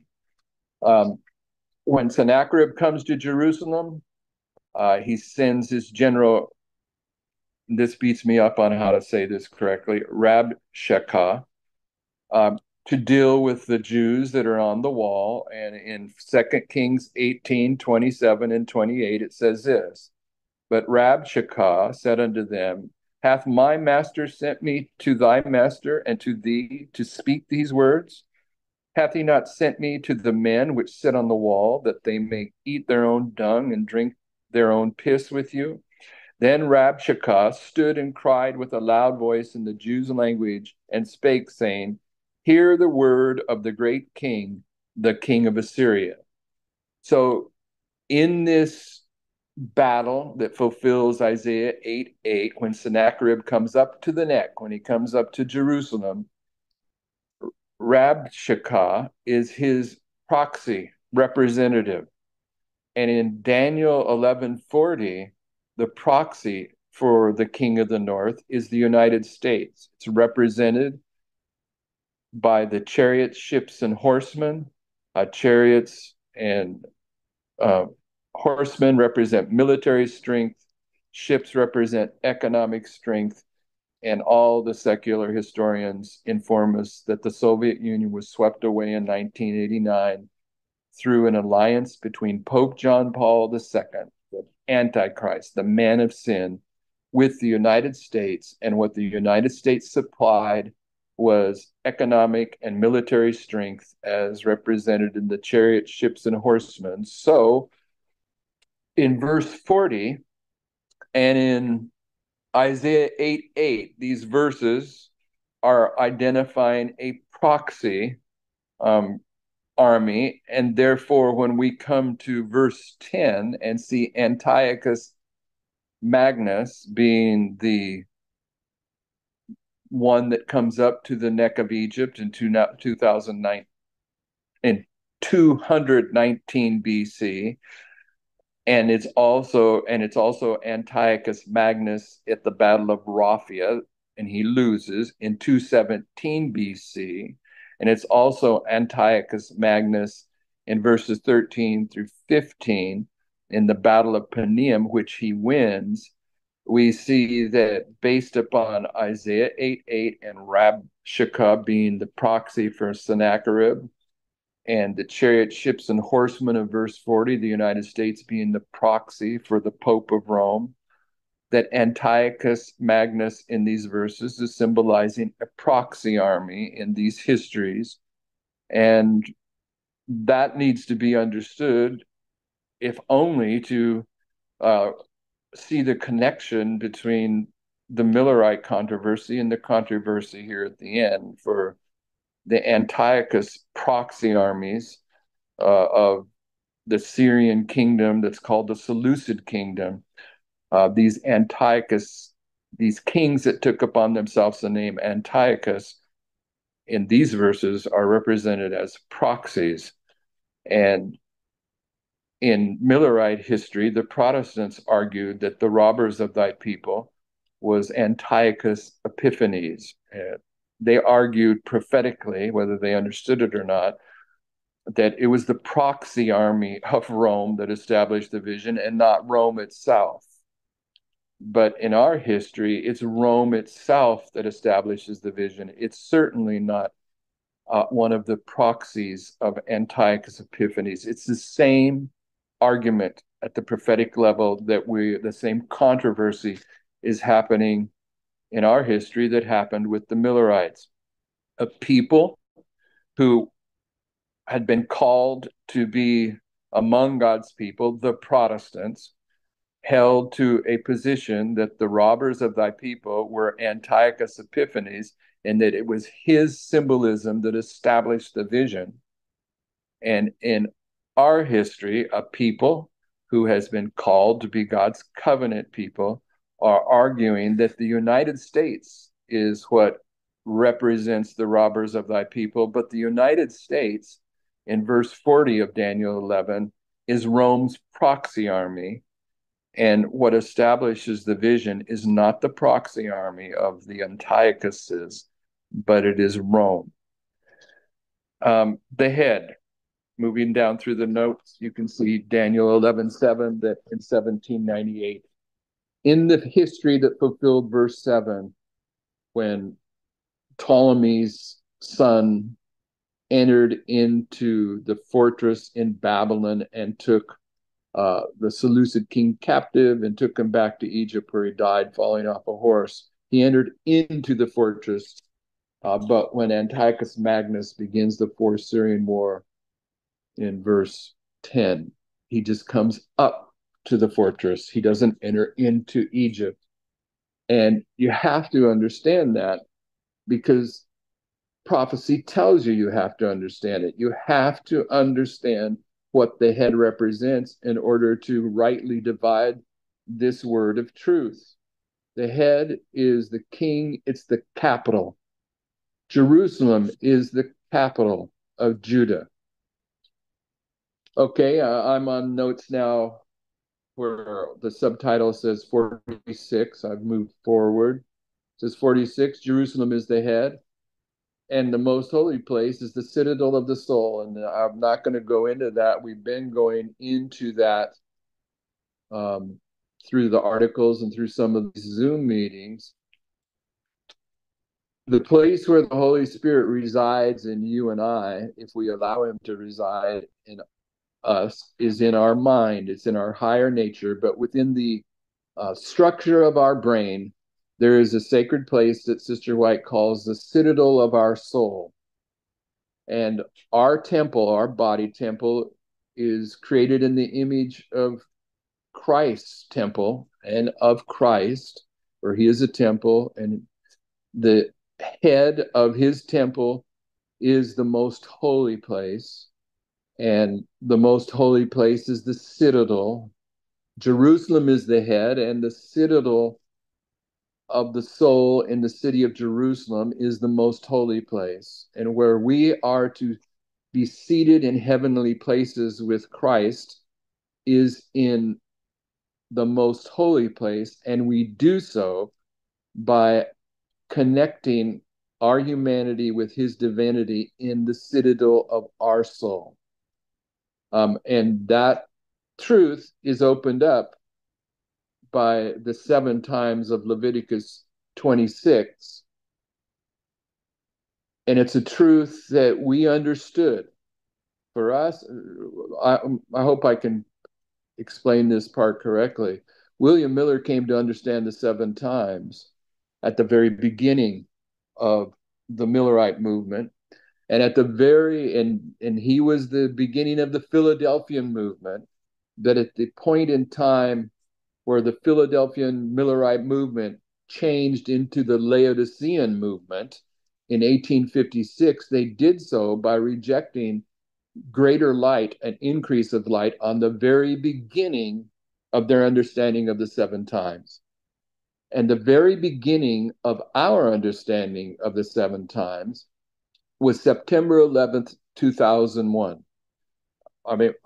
When Sennacherib comes to Jerusalem, he sends his general, this beats me up on how to say this correctly, Rabshakeh, to deal with the Jews that are on the wall. And in 2 Kings 18, 27 and 28, it says this, but Rabshakeh said unto them, hath my master sent me to thy master and to thee to speak these words? Hath he not sent me to the men which sit on the wall, that they may eat their own dung and drink their own piss with you? Then Rabshakeh stood and cried with a loud voice in the Jews' language, and spake, saying, hear the word of the great king, the king of Assyria. So in this battle that fulfills Isaiah 8:8, when Sennacherib comes up to the neck, when he comes up to Jerusalem, Rabshakeh is his proxy representative. And in Daniel 11:40, the proxy for the king of the north is the United States. It's represented by the chariots, ships, and horsemen. Chariots and horsemen represent military strength, ships represent economic strength, and all the secular historians inform us that the Soviet Union was swept away in 1989 through an alliance between Pope John Paul II, the Antichrist, the man of sin, with the United States. And what the United States supplied was economic and military strength as represented in the chariots, ships, and horsemen. So in verse 40 and in Isaiah 8:8, these verses are identifying a proxy army. And therefore, when we come to verse 10 and see Antiochus Magnus being the one that comes up to the neck of Egypt in 2009, in 219 BC, and it's also Antiochus Magnus at the Battle of Rafia, and he loses in 217 BC. And it's also Antiochus Magnus in verses 13 through 15 in the Battle of Paneum, which he wins. We see that based upon Isaiah 8:8 and Rabshakeh being the proxy for Sennacherib, and the chariot, ships, and horsemen of verse 40, the United States being the proxy for the Pope of Rome, that Antiochus Magnus in these verses is symbolizing a proxy army in these histories. And that needs to be understood, if only to see the connection between the Millerite controversy and the controversy here at the end for the Antiochus proxy armies of the Syrian kingdom that's called the Seleucid kingdom. These Antiochus, these kings that took upon themselves the name Antiochus in these verses are represented as proxies. And in Millerite history, the Protestants argued that the robbers of thy people was Antiochus Epiphanes. They argued prophetically, whether they understood it or not, that it was the proxy army of Rome that established the vision and not Rome itself. But in our history, it's Rome itself that establishes the vision. It's certainly not one of the proxies of Antiochus Epiphanes. It's the same argument at the prophetic level that the same controversy is happening in our history that happened with the Millerites, a people who had been called to be among God's people, the Protestants, held to a position that the robbers of thy people were Antiochus Epiphanes, and that it was his symbolism that established the vision. And in our history, a people who has been called to be God's covenant people are arguing that the United States is what represents the robbers of thy people, but the United States, in verse 40 of Daniel 11, is Rome's proxy army. And what establishes the vision is not the proxy army of the Antiochuses, but it is Rome. The head, moving down through the notes, you can see Daniel 11:7, that in 1798, in the history that fulfilled verse 7, when Ptolemy's son entered into the fortress in Babylon and took the Seleucid king captive and took him back to Egypt, where he died falling off a horse. He entered into the fortress, but when Antiochus Magnus begins the Fourth Syrian War in verse 10, he just comes up to the fortress. He doesn't enter into Egypt. And you have to understand that, because prophecy tells you have to understand it. You have to understand what the head represents in order to rightly divide this word of truth. The head is the king, it's the capital. Jerusalem is the capital of Judah. Okay, I'm on notes now where the subtitle says 46. I've moved forward. It says 46, Jerusalem is the head, and the most holy place is the citadel of the soul. And I'm not going to go into that. We've been going into that through the articles and through some of these Zoom meetings. The place where the Holy Spirit resides in you and I, if we allow him to reside in us, is in our mind. It's in our higher nature, but within the structure of our brain, there is a sacred place that Sister White calls the citadel of our soul. And our temple, our body temple, is created in the image of Christ's temple and of Christ, where he is a temple, and the head of his temple is the most holy place. And the most holy place is the citadel. Jerusalem is the head, and the citadel of the soul in the city of Jerusalem is the most holy place. And where we are to be seated in heavenly places with Christ is in the most holy place. And we do so by connecting our humanity with his divinity in the citadel of our soul. And that truth is opened up by the 7 times of Leviticus 26. And it's a truth that we understood for us, I, I hope I can explain this part correctly. William Miller came to understand the seven times at the very beginning of the Millerite movement. And at the very and he was the beginning of the Philadelphian movement, that at the point in time where the Philadelphian Millerite movement changed into the Laodicean movement in 1856, they did so by rejecting greater light, an increase of light on the very beginning of their understanding of the seven times. And the very beginning of our understanding of the seven times was September 11th, 2001. I mean,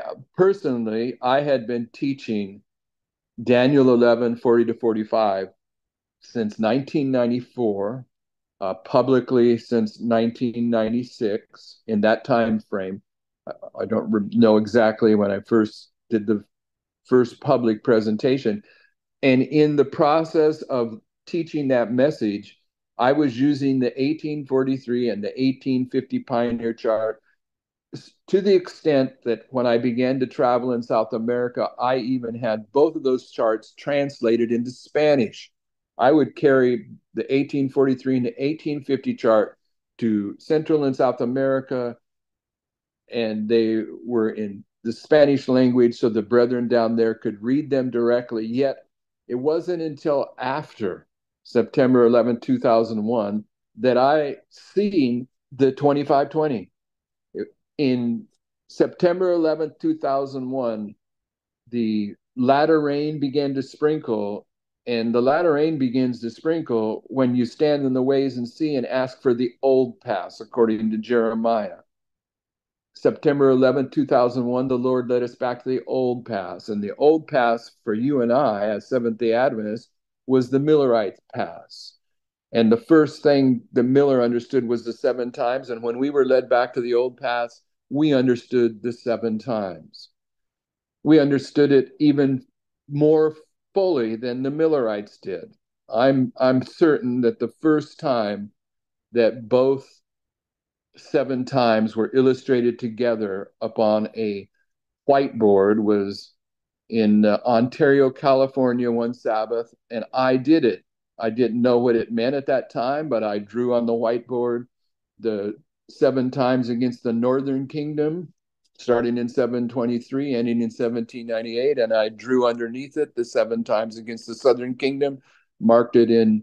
I had been teaching Daniel 11, 40 to 45 since 1994, publicly since 1996, in that time frame. I don't know exactly when I first did the first public presentation. And in the process of teaching that message, I was using the 1843 and the 1850 Pioneer Chart to the extent that when I began to travel in South America, I even had both of those charts translated into Spanish. I would carry the 1843 and the 1850 chart to Central and South America, and they were in the Spanish language, so the brethren down there could read them directly. Yet it wasn't until after September 11, 2001, that I seen the 2520. In September 11th, 2001, the latter rain began to sprinkle, and the latter rain begins to sprinkle when you stand in the ways and see and ask for the old paths, according to Jeremiah. September 11th, 2001, the Lord led us back to the old paths. And the old paths for you and I, as Seventh-day Adventists, was the Millerite paths. And the first thing that Miller understood was the seven times. And when we were led back to the old paths, we understood the seven times. We understood it even more fully than the Millerites did. I'm certain that the first time that both seven times were illustrated together upon a whiteboard was in Ontario, California, one Sabbath, and I did it. I didn't know what it meant at that time, but I drew on the whiteboard the seven times against the Northern Kingdom, starting in 723, ending in 1798, and I drew underneath it the seven times against the Southern Kingdom, marked it in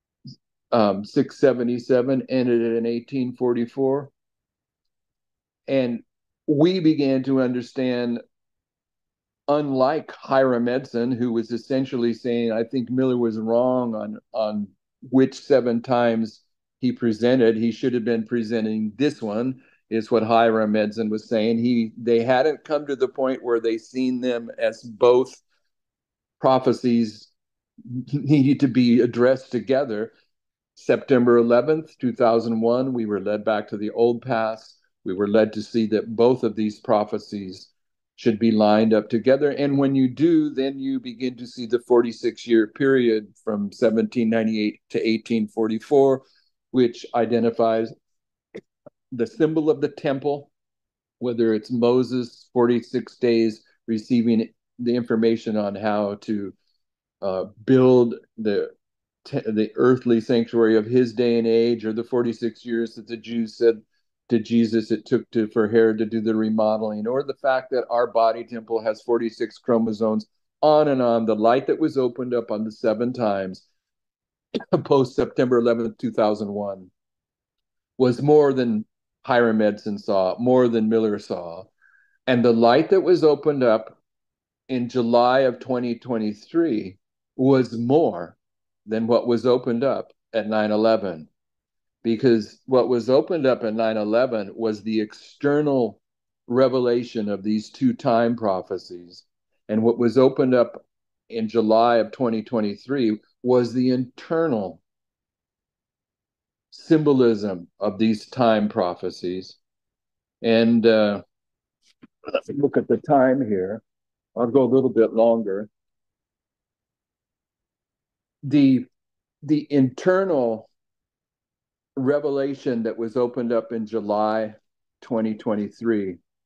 677, ended it in 1844. And we began to understand, unlike Hiram Edson, who was essentially saying, I think Miller was wrong on which seven times he presented. He should have been presenting this one, is what Hiram Edson was saying. They hadn't come to the point where they seen them as both prophecies needed to be addressed together. September 11th, 2001, we were led back to the old paths. We were led to see that both of these prophecies should be lined up together. And when you do, then you begin to see the 46-year period from 1798 to 1844, which identifies the symbol of the temple, whether it's Moses, 46 days receiving the information on how to build the earthly sanctuary of his day and age, or the 46 years that the Jews said to Jesus it took for Herod to do the remodeling, or the fact that our body temple has 46 chromosomes, on and on. The light that was opened up on the seven times post September 11th, 2001 was more than Hiram Edson saw, more than Miller saw. And the light that was opened up in July of 2023 was more than what was opened up at 9/11, because what was opened up at 9/11 was the external revelation of these two time prophecies, and what was opened up in July of 2023 was the internal symbolism of these time prophecies. And let's look at the time here. I'll go a little bit longer. The internal revelation that was opened up in July 2023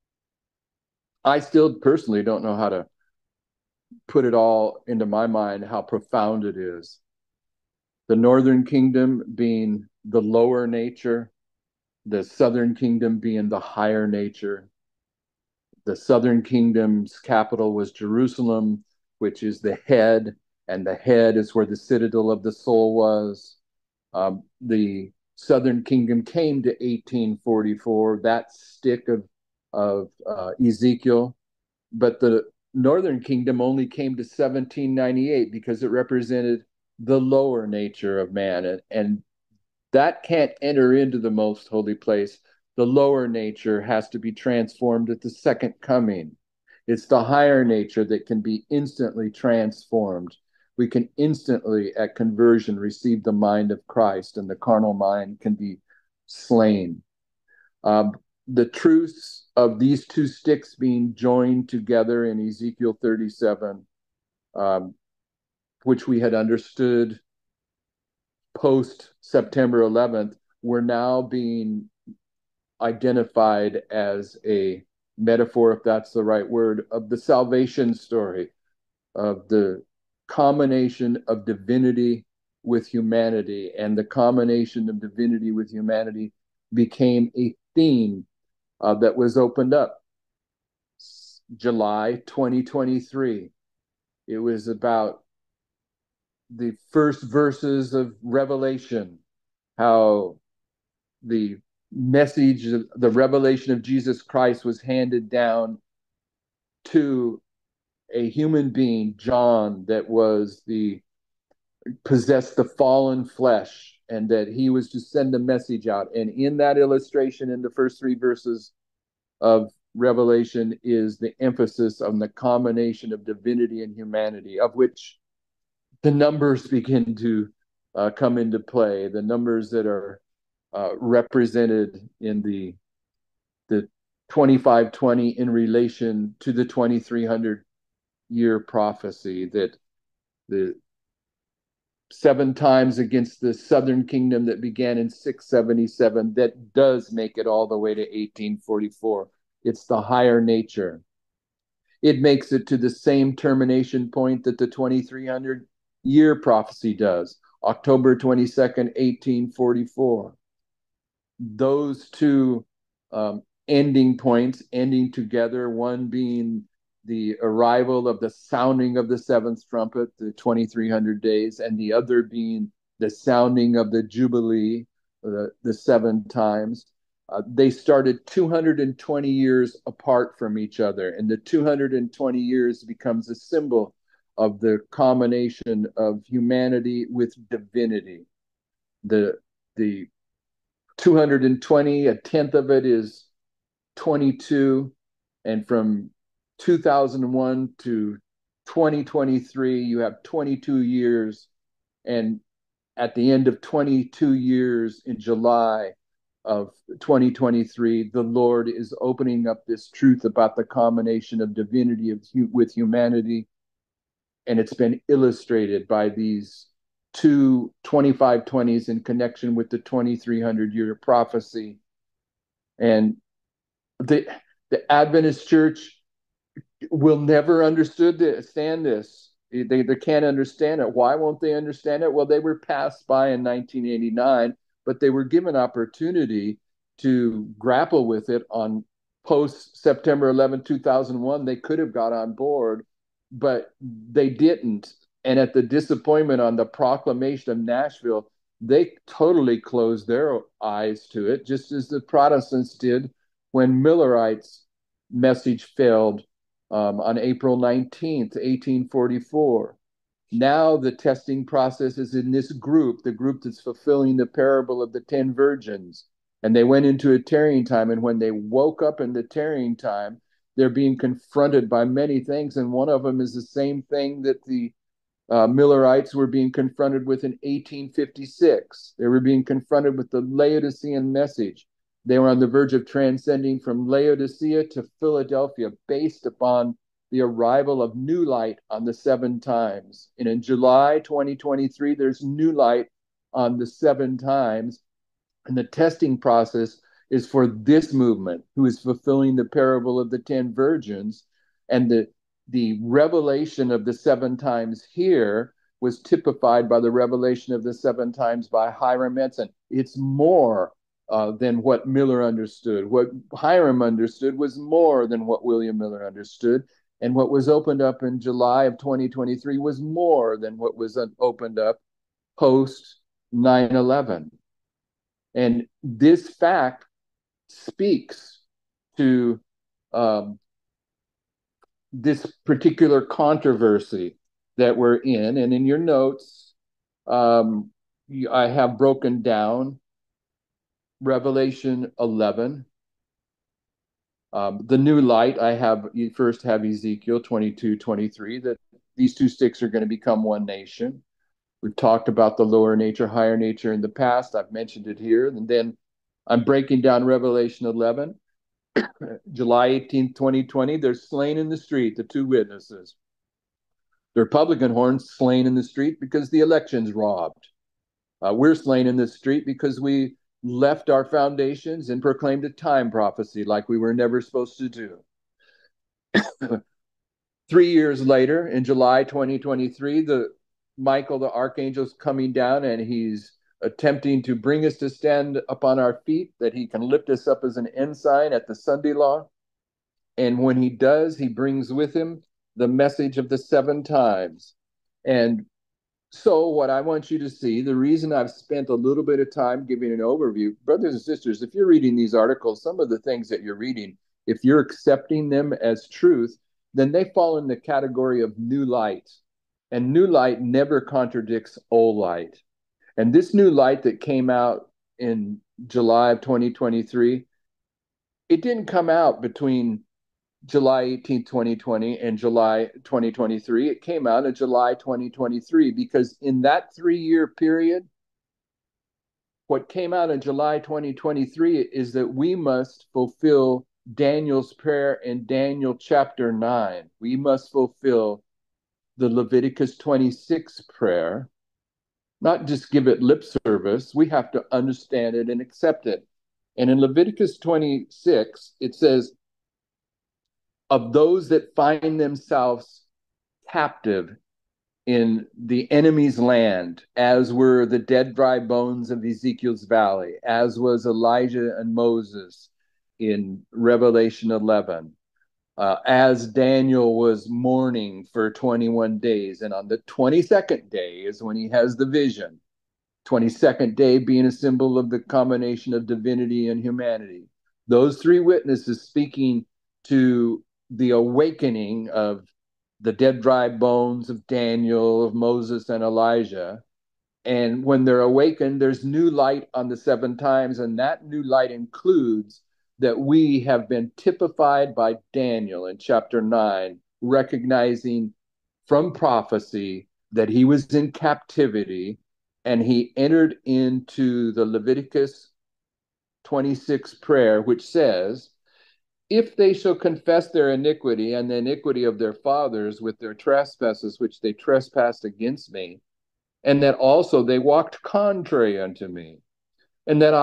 I still personally don't know how to put it all into my mind, how profound it is. The northern kingdom being the lower nature, the southern kingdom being the higher nature. The southern kingdom's capital was Jerusalem, which is the head, and the head is where the citadel of the soul was. The southern kingdom came to 1844, that stick of Ezekiel, but the northern kingdom only came to 1798 because it represented the lower nature of man, and that can't enter into the most holy place. The lower nature has to be transformed at the second coming. It's the higher nature that can be instantly transformed. We can instantly, at conversion, receive the mind of Christ, and the carnal mind can be slain. The truths of these two sticks being joined together in Ezekiel 37, um, which we had understood post September 11th, were now being identified as a metaphor, if that's the right word, of the salvation story, of the combination of divinity with humanity. And the combination of divinity with humanity became a theme that was opened up July 2023. It was about the first verses of Revelation, how the message, the revelation of Jesus Christ was handed down to a human being, John, that was the possessed the fallen flesh, and that he was to send a message out. And in that illustration, in the first three verses of Revelation, is the emphasis on the combination of divinity and humanity, of which the numbers begin to come into play. The numbers that are represented in the 2520 in relation to the 2300-year prophecy, that the 7 times against the southern kingdom that began in 677, that does make it all the way to 1844. It's the higher nature. It makes it to the same termination point that the 2300-year prophecy does, October 22nd, 1844. Those two ending points, ending together, one being the arrival of the sounding of the seventh trumpet, the 2300 days, and the other being the sounding of the Jubilee, the 7 times. They started 220 years apart from each other, and the 220 years becomes a symbol of the combination of humanity with divinity. The 220, a tenth of it is 22, and from 2001 to 2023, you have 22 years, and at the end of 22 years, in July of 2023, the Lord is opening up this truth about the combination of divinity with humanity, and it's been illustrated by these two 2520s in connection with the 2300-year prophecy. And the Adventist Church will never understand this. They can't understand it. Why won't they understand it? Well, they were passed by in 1989, but they were given opportunity to grapple with it on post September 11, 2001. They could have got on board, but they didn't. And at the disappointment on the proclamation of Nashville, they totally closed their eyes to it, just as the Protestants did when Millerites' message failed on April 19th, 1844. Now the testing process is in this group, the group that's fulfilling the parable of the 10 virgins. And they went into a tarrying time, and when they woke up in the tarrying time, they're being confronted by many things, and one of them is the same thing that the Millerites were being confronted with in 1856. They were being confronted with the Laodicean message. They were on the verge of transcending from Laodicea to Philadelphia based upon the arrival of new light on the 7 times. And in July 2023, there's new light on the 7 times. And the testing process is for this movement, who is fulfilling the parable of the 10 virgins. And the revelation of the 7 times here was typified by the revelation of the 7 times by Hiram Edson. It's more than what Miller understood. What Hiram understood was more than what William Miller understood. And what was opened up in July of 2023 was more than what was opened up post 9/11. And this fact speaks to this particular controversy that we're in. And in your notes, I have broken down Revelation 11. The new light, you first have Ezekiel 22:23, that these 2 sticks are going to become one nation. We've talked about the lower nature, higher nature in the past. I've mentioned it here. And then I'm breaking down Revelation 11. July 18th, 2020, they're slain in the street, the 2 witnesses. The Republican horns slain in the street because the election's robbed. We're slain in the street because we left our foundations and proclaimed a time prophecy like we were never supposed to do. 3 years later, in July 2023, Michael the archangel's coming down, and he's attempting to bring us to stand upon our feet, that he can lift us up as an ensign at the Sunday law. And when he does, he brings with him the message of the 7 times. And so what I want you to see, the reason I've spent a little bit of time giving an overview, brothers and sisters, if you're reading these articles, some of the things that you're reading, if you're accepting them as truth, then they fall in the category of new light. And new light never contradicts old light. And this new light that came out in July of 2023, it didn't come out between July 18th, 2020 and July 2023. It came out in July 2023 because in that 3-year period, what came out in July 2023 is that we must fulfill Daniel's prayer in Daniel chapter 9. We must fulfill the Leviticus 26 prayer, not just give it lip service. We have to understand it and accept it. And in Leviticus 26, it says, of those that find themselves captive in the enemy's land, as were the dead, dry bones of Ezekiel's valley, as was Elijah and Moses in Revelation 11, as Daniel was mourning for 21 days. And on the 22nd day is when he has the vision. 22nd day being a symbol of the combination of divinity and humanity. Those 3 witnesses speaking to the awakening of the dead, dry bones of Daniel, of Moses, and Elijah. And when they're awakened, there's new light on the 7 times, and that new light includes that we have been typified by Daniel in chapter 9, recognizing from prophecy that he was in captivity, and he entered into the Leviticus 26 prayer, which says, if they shall confess their iniquity and the iniquity of their fathers with their trespasses, which they trespassed against me, and that also they walked contrary unto me, and that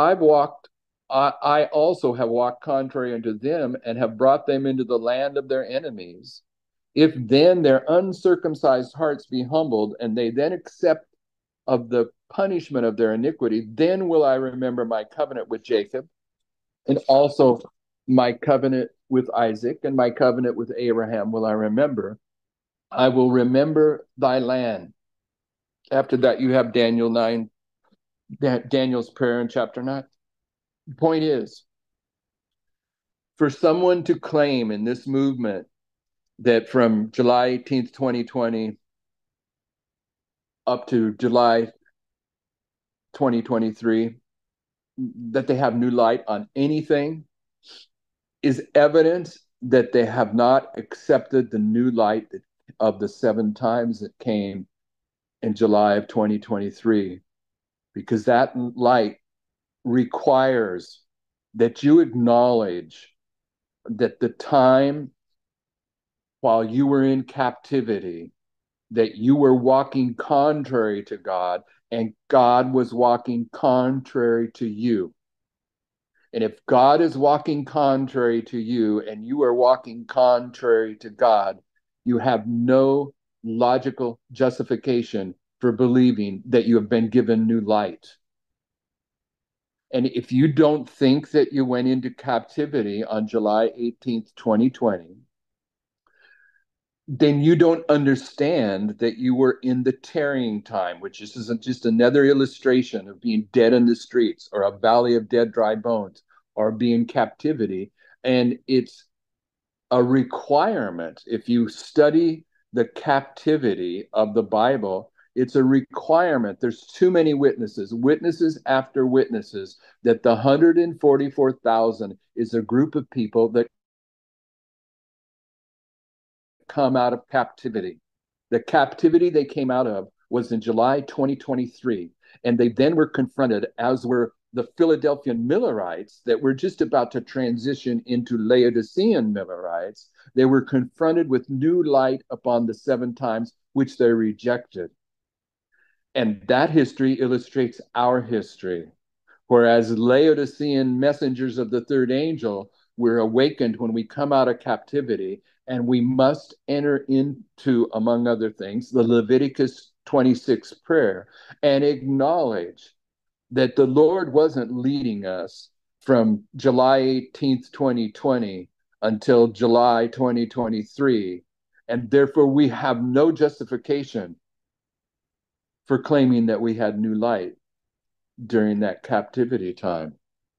I also have walked contrary unto them, and have brought them into the land of their enemies. If then their uncircumcised hearts be humbled, and they then accept of the punishment of their iniquity, then will I remember my covenant with Jacob, and also my covenant with Isaac, and my covenant with Abraham will I remember. I will remember thy land. After that, you have Daniel 9, Daniel's prayer in chapter 9. The point is, for someone to claim in this movement that from July 18th, 2020 up to July 2023, that they have new light on anything, is evidence that they have not accepted the new light of the 7 times that came in July of 2023, because that light requires that you acknowledge that the time while you were in captivity, that you were walking contrary to God, and God was walking contrary to you. And if God is walking contrary to you and you are walking contrary to God, you have no logical justification for believing that you have been given new light. And if you don't think that you went into captivity on July 18th, 2020, then you don't understand that you were in the tarrying time, which isn't just another illustration of being dead in the streets or a valley of dead dry bones or being captivity. And it's a requirement. If you study the captivity of the Bible, it's a requirement. There's too many witnesses after witnesses, that the 144,000 is a group of people that come out of captivity. The captivity they came out of was in July 2023. And they then were confronted, as were the Philadelphian Millerites that were just about to transition into Laodicean Millerites. They were confronted with new light upon the 7 times, which they rejected. And that history illustrates our history. Whereas Laodicean messengers of the third angel were awakened when we come out of captivity, and we must enter into, among other things, the Leviticus 26 prayer and acknowledge that the Lord wasn't leading us from July 18th, 2020 until July 2023. And therefore, we have no justification for claiming that we had new light during that captivity time.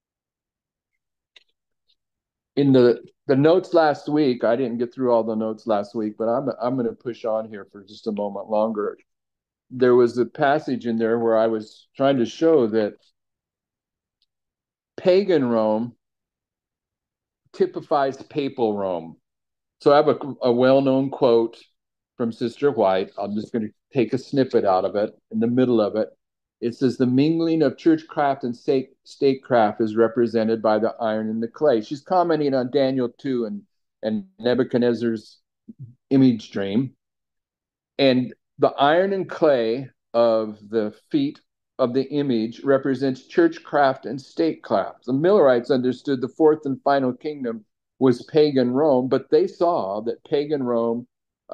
In the notes last week, I didn't get through all the notes last week, but I'm going to push on here for just a moment longer. There was a passage in there where I was trying to show that pagan Rome typifies papal Rome. So I have a well-known quote from Sister White. I'm just going to take a snippet out of it in the middle of it. It says, the mingling of churchcraft and statecraft is represented by the iron and the clay. She's commenting on Daniel 2 and Nebuchadnezzar's image dream. And the iron and clay of the feet of the image represents churchcraft and statecraft. The Millerites understood the 4th and final kingdom was pagan Rome, but they saw that pagan Rome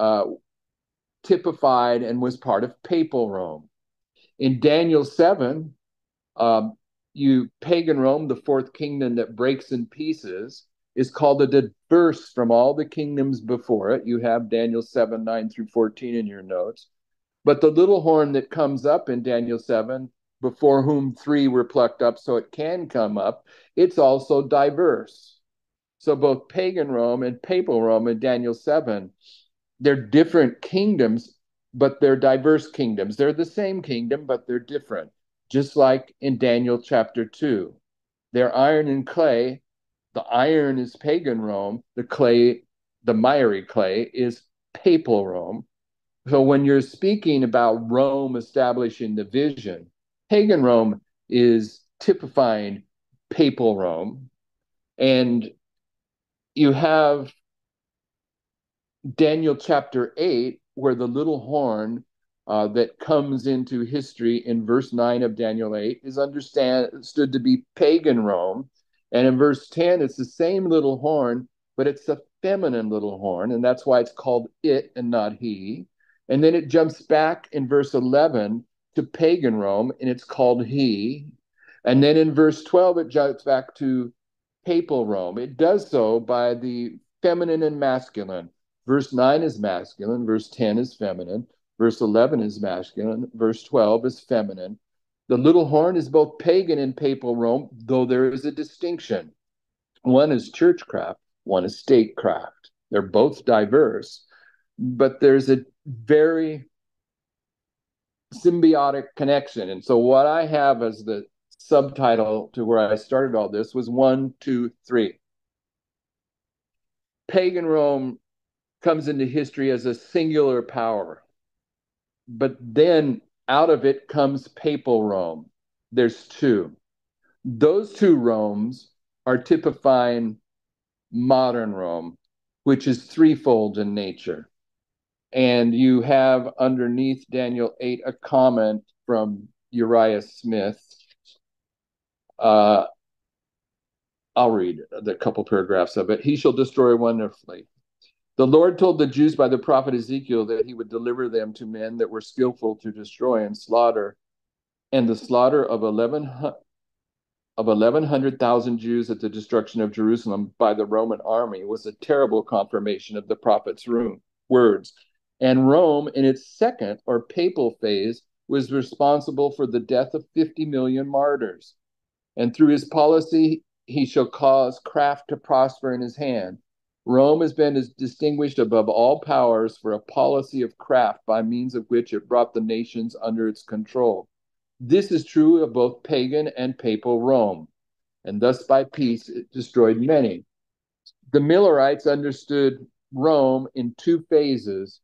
typified and was part of papal Rome. In Daniel 7, pagan Rome, the 4th kingdom that breaks in pieces, is called a diverse from all the kingdoms before it. You have Daniel 7, 9 through 14 in your notes. But the little horn that comes up in Daniel 7, before whom 3 were plucked up so it can come up, it's also diverse. So both pagan Rome and papal Rome in Daniel 7, they're different kingdoms, but they're diverse kingdoms. They're the same kingdom, but they're different. Just like in Daniel chapter 2. They're iron and clay. The iron is pagan Rome. The clay, the miry clay, is papal Rome. So when you're speaking about Rome establishing the vision, pagan Rome is typifying papal Rome. And you have Daniel chapter 8, where the little horn that comes into history in verse 9 of Daniel 8 is understood to be pagan Rome. And in verse 10, it's the same little horn, but it's a feminine little horn. And that's why it's called it and not he. And then it jumps back in verse 11 to pagan Rome, and it's called he. And then in verse 12, it jumps back to papal Rome. It does so by the feminine and masculine. Verse 9 is masculine, verse 10 is feminine, verse 11 is masculine, verse 12 is feminine. The little horn is both pagan and papal Rome, though there is a distinction. One is churchcraft, one is statecraft. They're both diverse, but there's a very symbiotic connection. And so what I have as the subtitle to where I started all this was 1, 2, 3. Pagan Rome comes into history as a singular power. But then out of it comes papal Rome. There's 2. Those 2 Romes are typifying modern Rome, which is threefold in nature. And you have underneath Daniel 8 a comment from Uriah Smith. I'll read the couple paragraphs of it. He shall destroy wonderfully. The Lord told the Jews by the prophet Ezekiel that he would deliver them to men that were skillful to destroy and slaughter, and the slaughter of 1,100,000 Jews at the destruction of Jerusalem by the Roman army was a terrible confirmation of the prophet's words. And Rome, in its second or papal phase, was responsible for the death of 50 million martyrs. And through his policy, he shall cause craft to prosper in his hand. Rome has been distinguished above all powers for a policy of craft by means of which it brought the nations under its control. This is true of both pagan and papal Rome, and thus by peace it destroyed many. The Millerites understood Rome in two phases,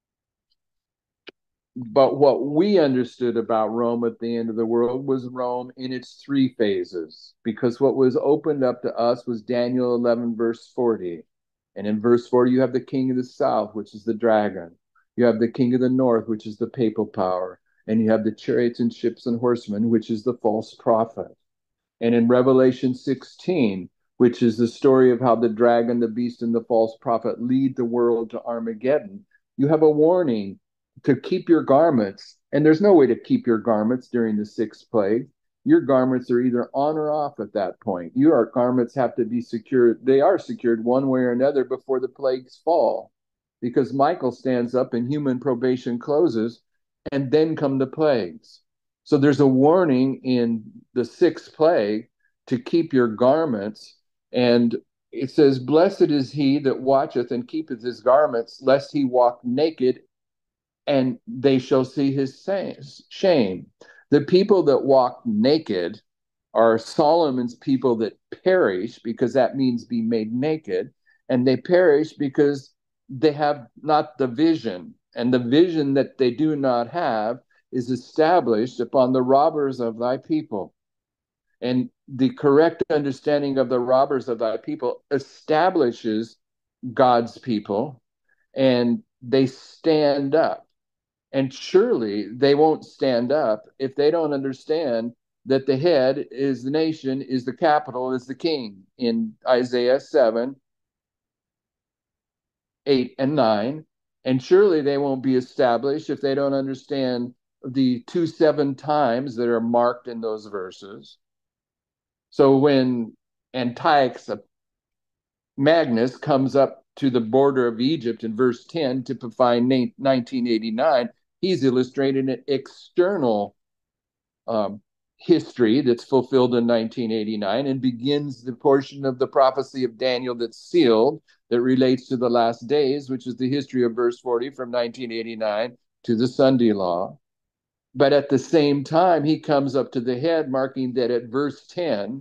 but what we understood about Rome at the end of the world was Rome in its three phases, because what was opened up to us was Daniel 11, verse 40. And in verse 40, you have the king of the south, which is the dragon. You have the king of the north, which is the papal power. And you have the chariots and ships and horsemen, which is the false prophet. And in Revelation 16, which is the story of how the dragon, the beast, and the false prophet lead the world to Armageddon, you have a warning to keep your garments. And there's no way to keep your garments during the sixth plague. Your garments are either on or off at that point. Your garments have to be secured. They are secured one way or another before the plagues fall, because Michael stands up and human probation closes, and then come the plagues. So there's a warning in the sixth plague to keep your garments. And it says, blessed is he that watcheth and keepeth his garments, lest he walk naked, and they shall see his shame. The people that walk naked are Solomon's people that perish, because that means be made naked. And they perish because they have not the vision. And the vision that they do not have is established upon the robbers of thy people. And the correct understanding of the robbers of thy people establishes God's people, and they stand up. And surely they won't stand up if they don't understand that the head is the nation, is the capital, is the king in Isaiah 7, 8, and 9. And surely they won't be established if they don't understand the 2 times that are marked in those verses. So when Antiochus Magnus comes up to the border of Egypt in verse 10, typifying 1989, he's illustrated an external history that's fulfilled in 1989 and begins the portion of the prophecy of Daniel that's sealed, that relates to the last days, which is the history of verse 40 from 1989 to the Sunday law. But at the same time, he comes up to the head, marking that at verse 10,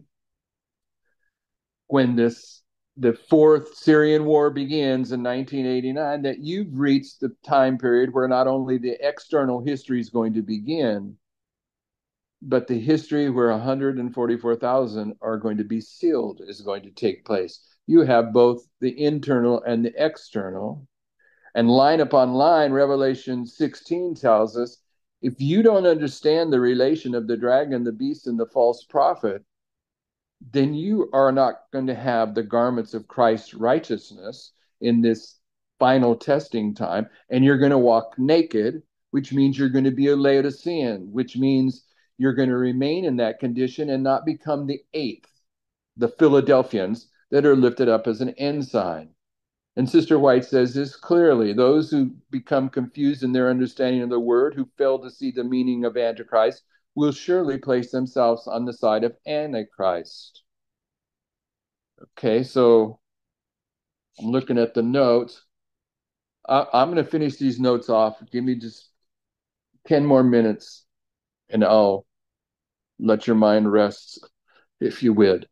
when the fourth Syrian war begins in 1989, that you've reached the time period where not only the external history is going to begin, but the history where 144,000 are going to be sealed is going to take place. You have both the internal and the external. And line upon line, Revelation 16 tells us, if you don't understand the relation of the dragon, the beast, and the false prophet, then you are not going to have the garments of Christ's righteousness in this final testing time. And you're going to walk naked, which means you're going to be a Laodicean, which means you're going to remain in that condition and not become the eighth, the Philadelphians that are lifted up as an ensign. And Sister White says this clearly: those who become confused in their understanding of the word, who fail to see the meaning of Antichrist, will surely place themselves on the side of Antichrist. Okay, so I'm looking at the notes. I'm going to finish these notes off. Give me just 10 more minutes, and I'll let your mind rest, if you would.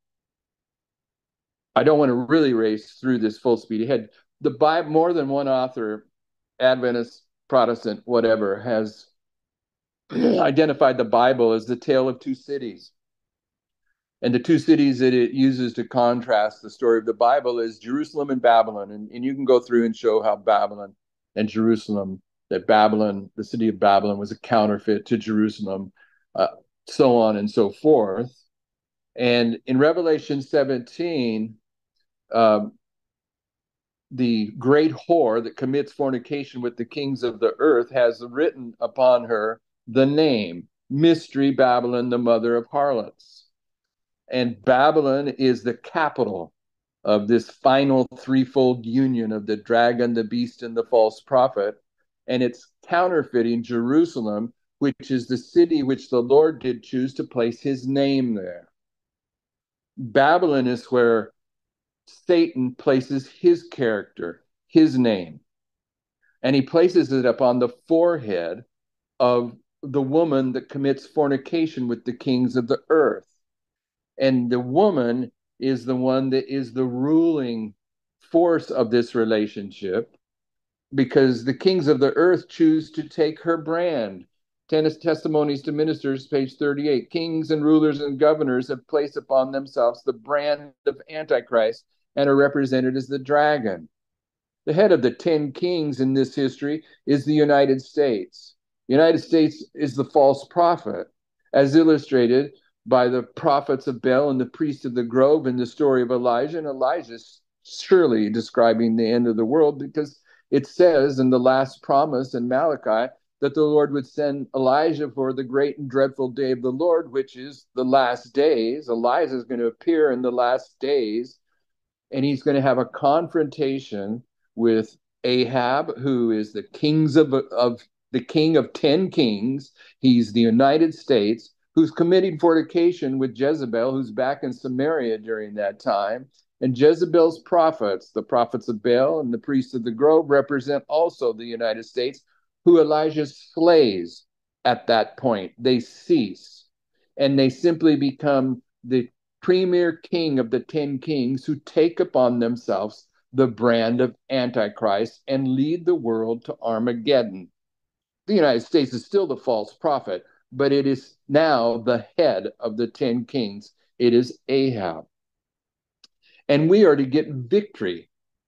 I don't want to really race through this full speed ahead. The Bible, more than one author, Adventist, Protestant, whatever, has identified the Bible as the tale of two cities. And the two cities that it uses to contrast the story of the Bible is Jerusalem and Babylon. And you can go through and show how Babylon and Jerusalem, that Babylon, the city of Babylon, was a counterfeit to Jerusalem, so on and so forth. And in Revelation 17, the great whore that commits fornication with the kings of the earth has written upon her the name Mystery Babylon, the mother of harlots. And Babylon is the capital of this final threefold union of the dragon, the beast, and the false prophet. And it's counterfeiting Jerusalem, which is the city which the Lord did choose to place his name there. Babylon is where Satan places his character, his name, and he places it upon the forehead of the woman that commits fornication with the kings of the earth. And the woman is the one that is the ruling force of this relationship, because the kings of the earth choose to take her brand. Testimonies to Ministers, page 38. Kings and rulers and governors have placed upon themselves the brand of Antichrist and are represented as the dragon. The head of the 10 kings in this history is the United States. The United States is the false prophet, as illustrated by the prophets of Baal and the priest of the grove in the story of Elijah. And Elijah is surely describing the end of the world, because it says in the last promise in Malachi that the Lord would send Elijah for the great and dreadful day of the Lord, which is the last days. Elijah is going to appear in the last days, and he's going to have a confrontation with Ahab, who is the the king of 10 kings. He's the United States, who's committing fornication with Jezebel, who's back in Samaria during that time. And Jezebel's prophets, the prophets of Baal and the priests of the grove, represent also the United States, who Elijah slays at that point. They cease, and they simply become the premier king of the 10 kings who take upon themselves the brand of Antichrist and lead the world to Armageddon. The United States is still the false prophet, but it is now the head of the 10 kings. It is Ahab. And we are to get victory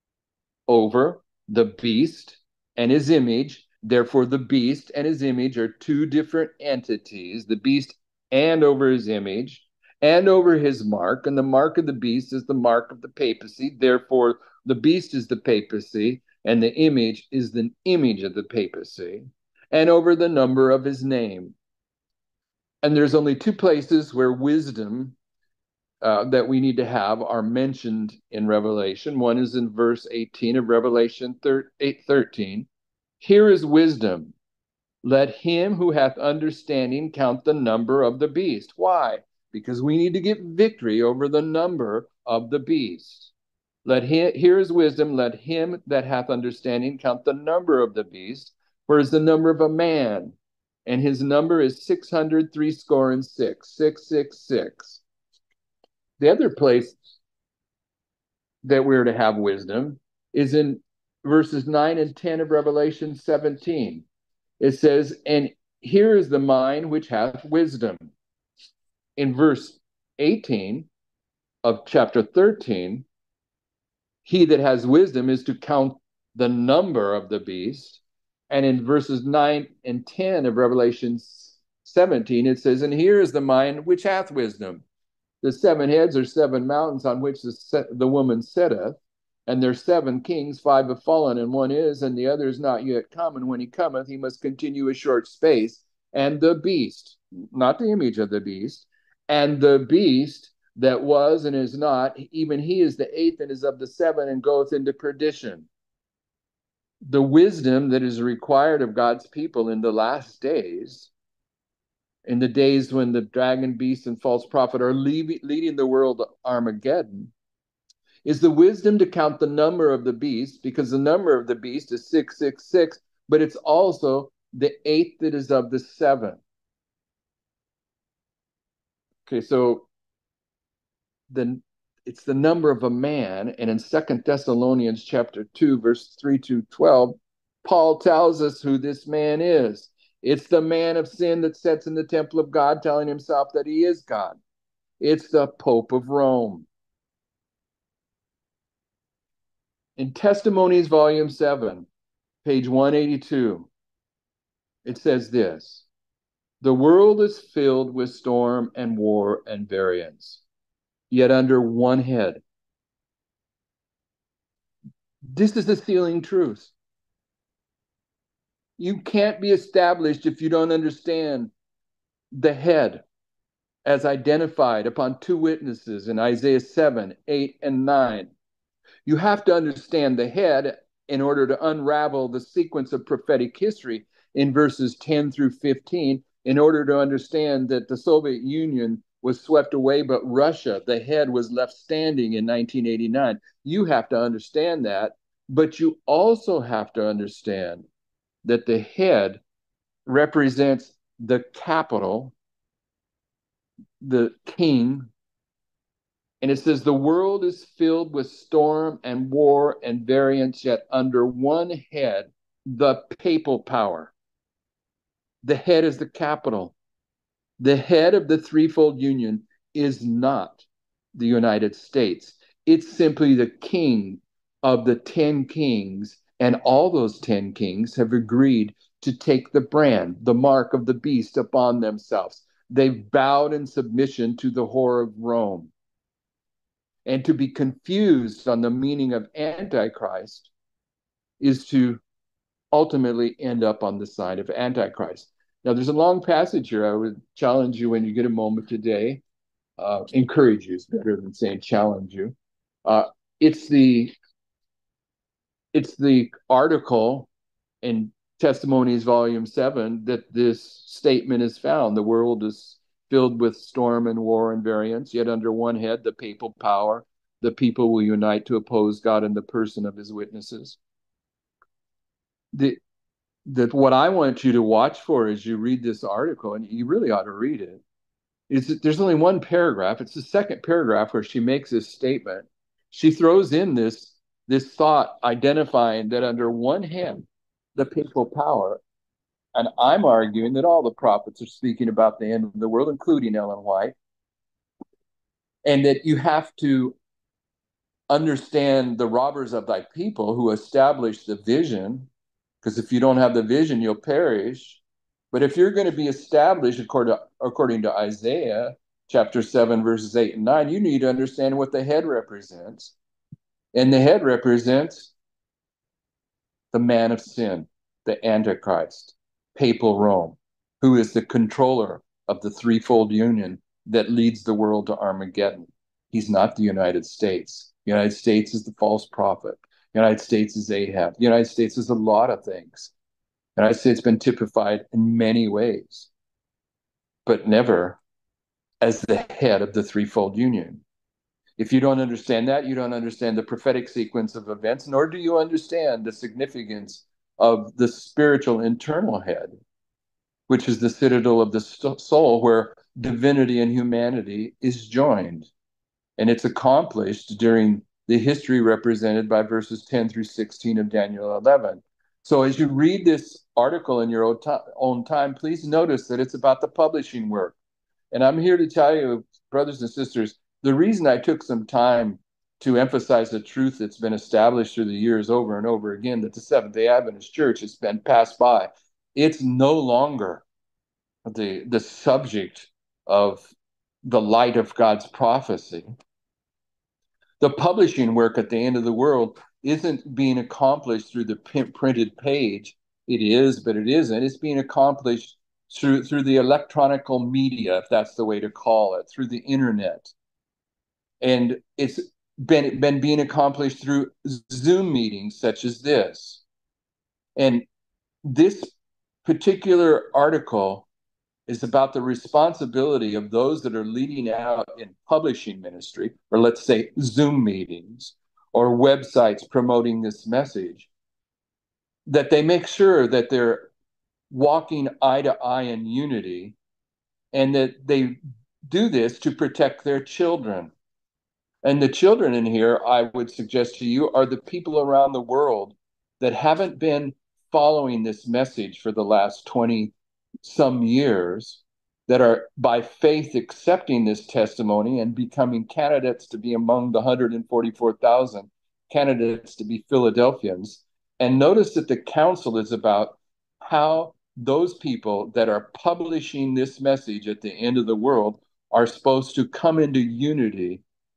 over the beast and his image. Therefore, the beast and his image are two different entities, the beast and over his image and over his mark. And the mark of the beast is the mark of the papacy. Therefore, the beast is the papacy, and the image is the image of the papacy, and over the number of his name. And there's only two places where wisdom that we need to have are mentioned in Revelation. One is in verse 18 of Revelation 8:13. Here is wisdom. Let him who hath understanding count the number of the beast. Why? Because we need to get victory over the number of the beast. Here is wisdom. Let him that hath understanding count the number of the beast, for is the number of a man, and his number is 666, 666. The other place that we're to have wisdom is in verses 9 and 10 of Revelation 17. It says, and here is the mind which hath wisdom. In verse 18 of chapter 13, he that has wisdom is to count the number of the beast. And in verses 9 and 10 of Revelation 17, it says, and here is the mind which hath wisdom. The 7 heads are 7 mountains on which the woman sitteth, and there's 7 kings, 5 have fallen, and 1 is, and the other is not yet come. And when he cometh, he must continue a short space. And the beast, not the image of the beast, and the beast that was and is not, even he is the 8th and is of the 7 and goeth into perdition. The wisdom that is required of God's people in the last days, in the days when the dragon, beast, and false prophet are leading the world to Armageddon, is the wisdom to count the number of the beast, because the number of the beast is 666, but it's also the 8th that is of the 7. Okay, so it's the number of a man, and in 2 Thessalonians chapter 2, verse 3 to 12, Paul tells us who this man is. It's the man of sin that sits in the temple of God, telling himself that he is God. It's the Pope of Rome. In Testimonies, volume 7, page 182, it says this: the world is filled with storm and war and variance. yet under one head. This is the sealing truth. You can't be established if you don't understand the head as identified upon two witnesses in Isaiah 7, 8, and 9. You have to understand the head in order to unravel the sequence of prophetic history in verses 10 through 15, in order to understand that the Soviet Union was swept away, but Russia, the head, was left standing in 1989. You have to understand that, but you also have to understand that the head represents the capital, the king. And it says, the world is filled with storm and war and variance, yet under one head, the papal power. The head is the capital. The head of the threefold union is not the United States. It's simply the king of the 10 kings, and all those 10 kings have agreed to take the brand, the mark of the beast upon themselves. They've bowed in submission to the whore of Rome. And to be confused on the meaning of Antichrist is to ultimately end up on the side of Antichrist. Now, there's a long passage here. I would challenge you when you get a moment today. Encourage you is better than saying challenge you. It's the article in Testimonies, Volume 7, that this statement is found. The world is filled with storm and war and variance, yet under one head, the papal power. The people will unite to oppose God in the person of his witnesses. What I want you to watch for as you read this article, and you really ought to read it, is that there's only one paragraph. It's the second paragraph where she makes this statement. She throws in this thought identifying that under one hand, the papal power, and I'm arguing that all the prophets are speaking about the end of the world, including Ellen White, and that you have to understand the robbers of thy people who established the vision, because if you don't have the vision, you'll perish. But if you're going to be established according to Isaiah chapter 7, verses 8 and 9, you need to understand what the head represents. And the head represents the man of sin, the Antichrist, papal Rome, who is the controller of the threefold union that leads the world to Armageddon. He's not the United States. The United States is the false prophet. The United States is Ahab. The United States is a lot of things. The United States has been typified in many ways, but never as the head of the threefold union. If you don't understand that, you don't understand the prophetic sequence of events, nor do you understand the significance of the spiritual internal head, which is the citadel of the soul, where divinity and humanity is joined. And it's accomplished during the history represented by verses 10 through 16 of Daniel 11. So as you read this article in your own time, please notice that it's about the publishing work. And I'm here to tell you, brothers and sisters, the reason I took some time to emphasize the truth that's been established through the years over and over again, that the Seventh-day Adventist Church has been passed by. It's no longer the subject of the light of God's prophecy. The publishing work at the end of the world isn't being accomplished through the printed page. It is, but it isn't. It's being accomplished through the electronical media, if that's the way to call it, through the internet. And it's been being accomplished through Zoom meetings such as this. And this particular article is about the responsibility of those that are leading out in publishing ministry, or let's say Zoom meetings or websites promoting this message, that they make sure that they're walking eye to eye in unity, and that they do this to protect their children. And the children in here, I would suggest to you, are the people around the world that haven't been following this message for the last 20 some years, that are by faith accepting this testimony and becoming candidates to be among the 144,000 candidates to be Philadelphians. And notice that the council is about how those people that are publishing this message at the end of the world are supposed to come into unity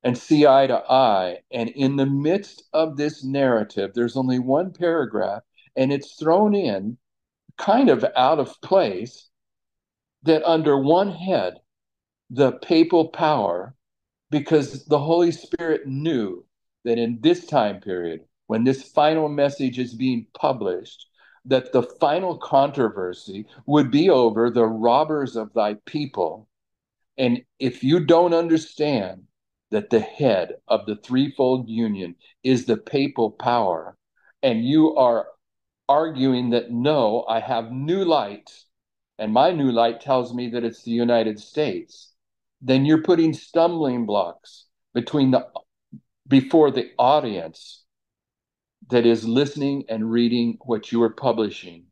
and see eye to eye. And in the midst of this narrative, there's only one paragraph, and it's thrown in kind of out of place that under one head, the papal power, because the Holy Spirit knew that in this time period, when this final message is being published, that the final controversy would be over the robbers of thy people. And if you don't understand that the head of the threefold union is the papal power, and you are arguing that no, I have new light, and my new light tells me that it's the United States, then you're putting stumbling blocks before the audience that is listening and reading what you are publishing.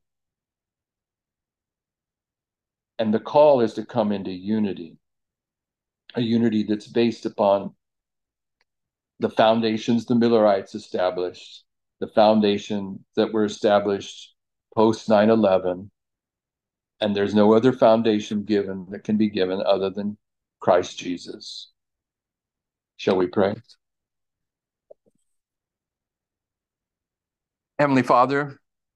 And the call is to come into unity, a unity that's based upon the foundations the Millerites established, the foundation that were established post 9/11, and there's no other foundation given that can be given other than Christ Jesus. Shall we pray? Heavenly Father,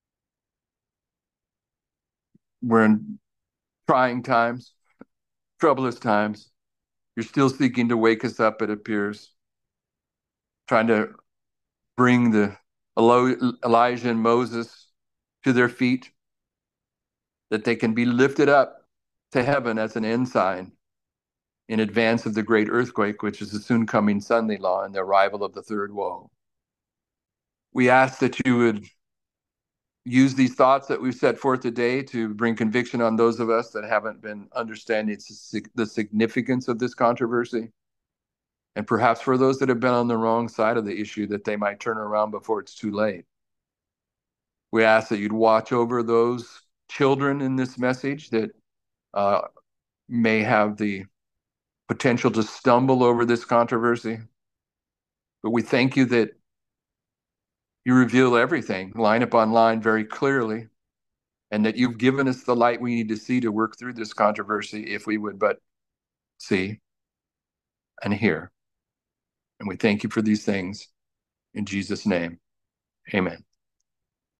we're in trying times, troublous times. You're still seeking to wake us up, it appears, trying to bring the Elijah and Moses to their feet, that they can be lifted up to heaven as an ensign in advance of the great earthquake, which is the soon coming Sunday law and the arrival of the third woe. We ask that you would use these thoughts that we've set forth today to bring conviction on those of us that haven't been understanding the significance of this controversy. And perhaps for those that have been on the wrong side of the issue, that they might turn around before it's too late. We ask that you'd watch over those children in this message that may have the potential to stumble over this controversy. But we thank you that you reveal everything line upon line very clearly, and that you've given us the light we need to see to work through this controversy if we would but see and hear. And we thank you for these things in Jesus' name. Amen.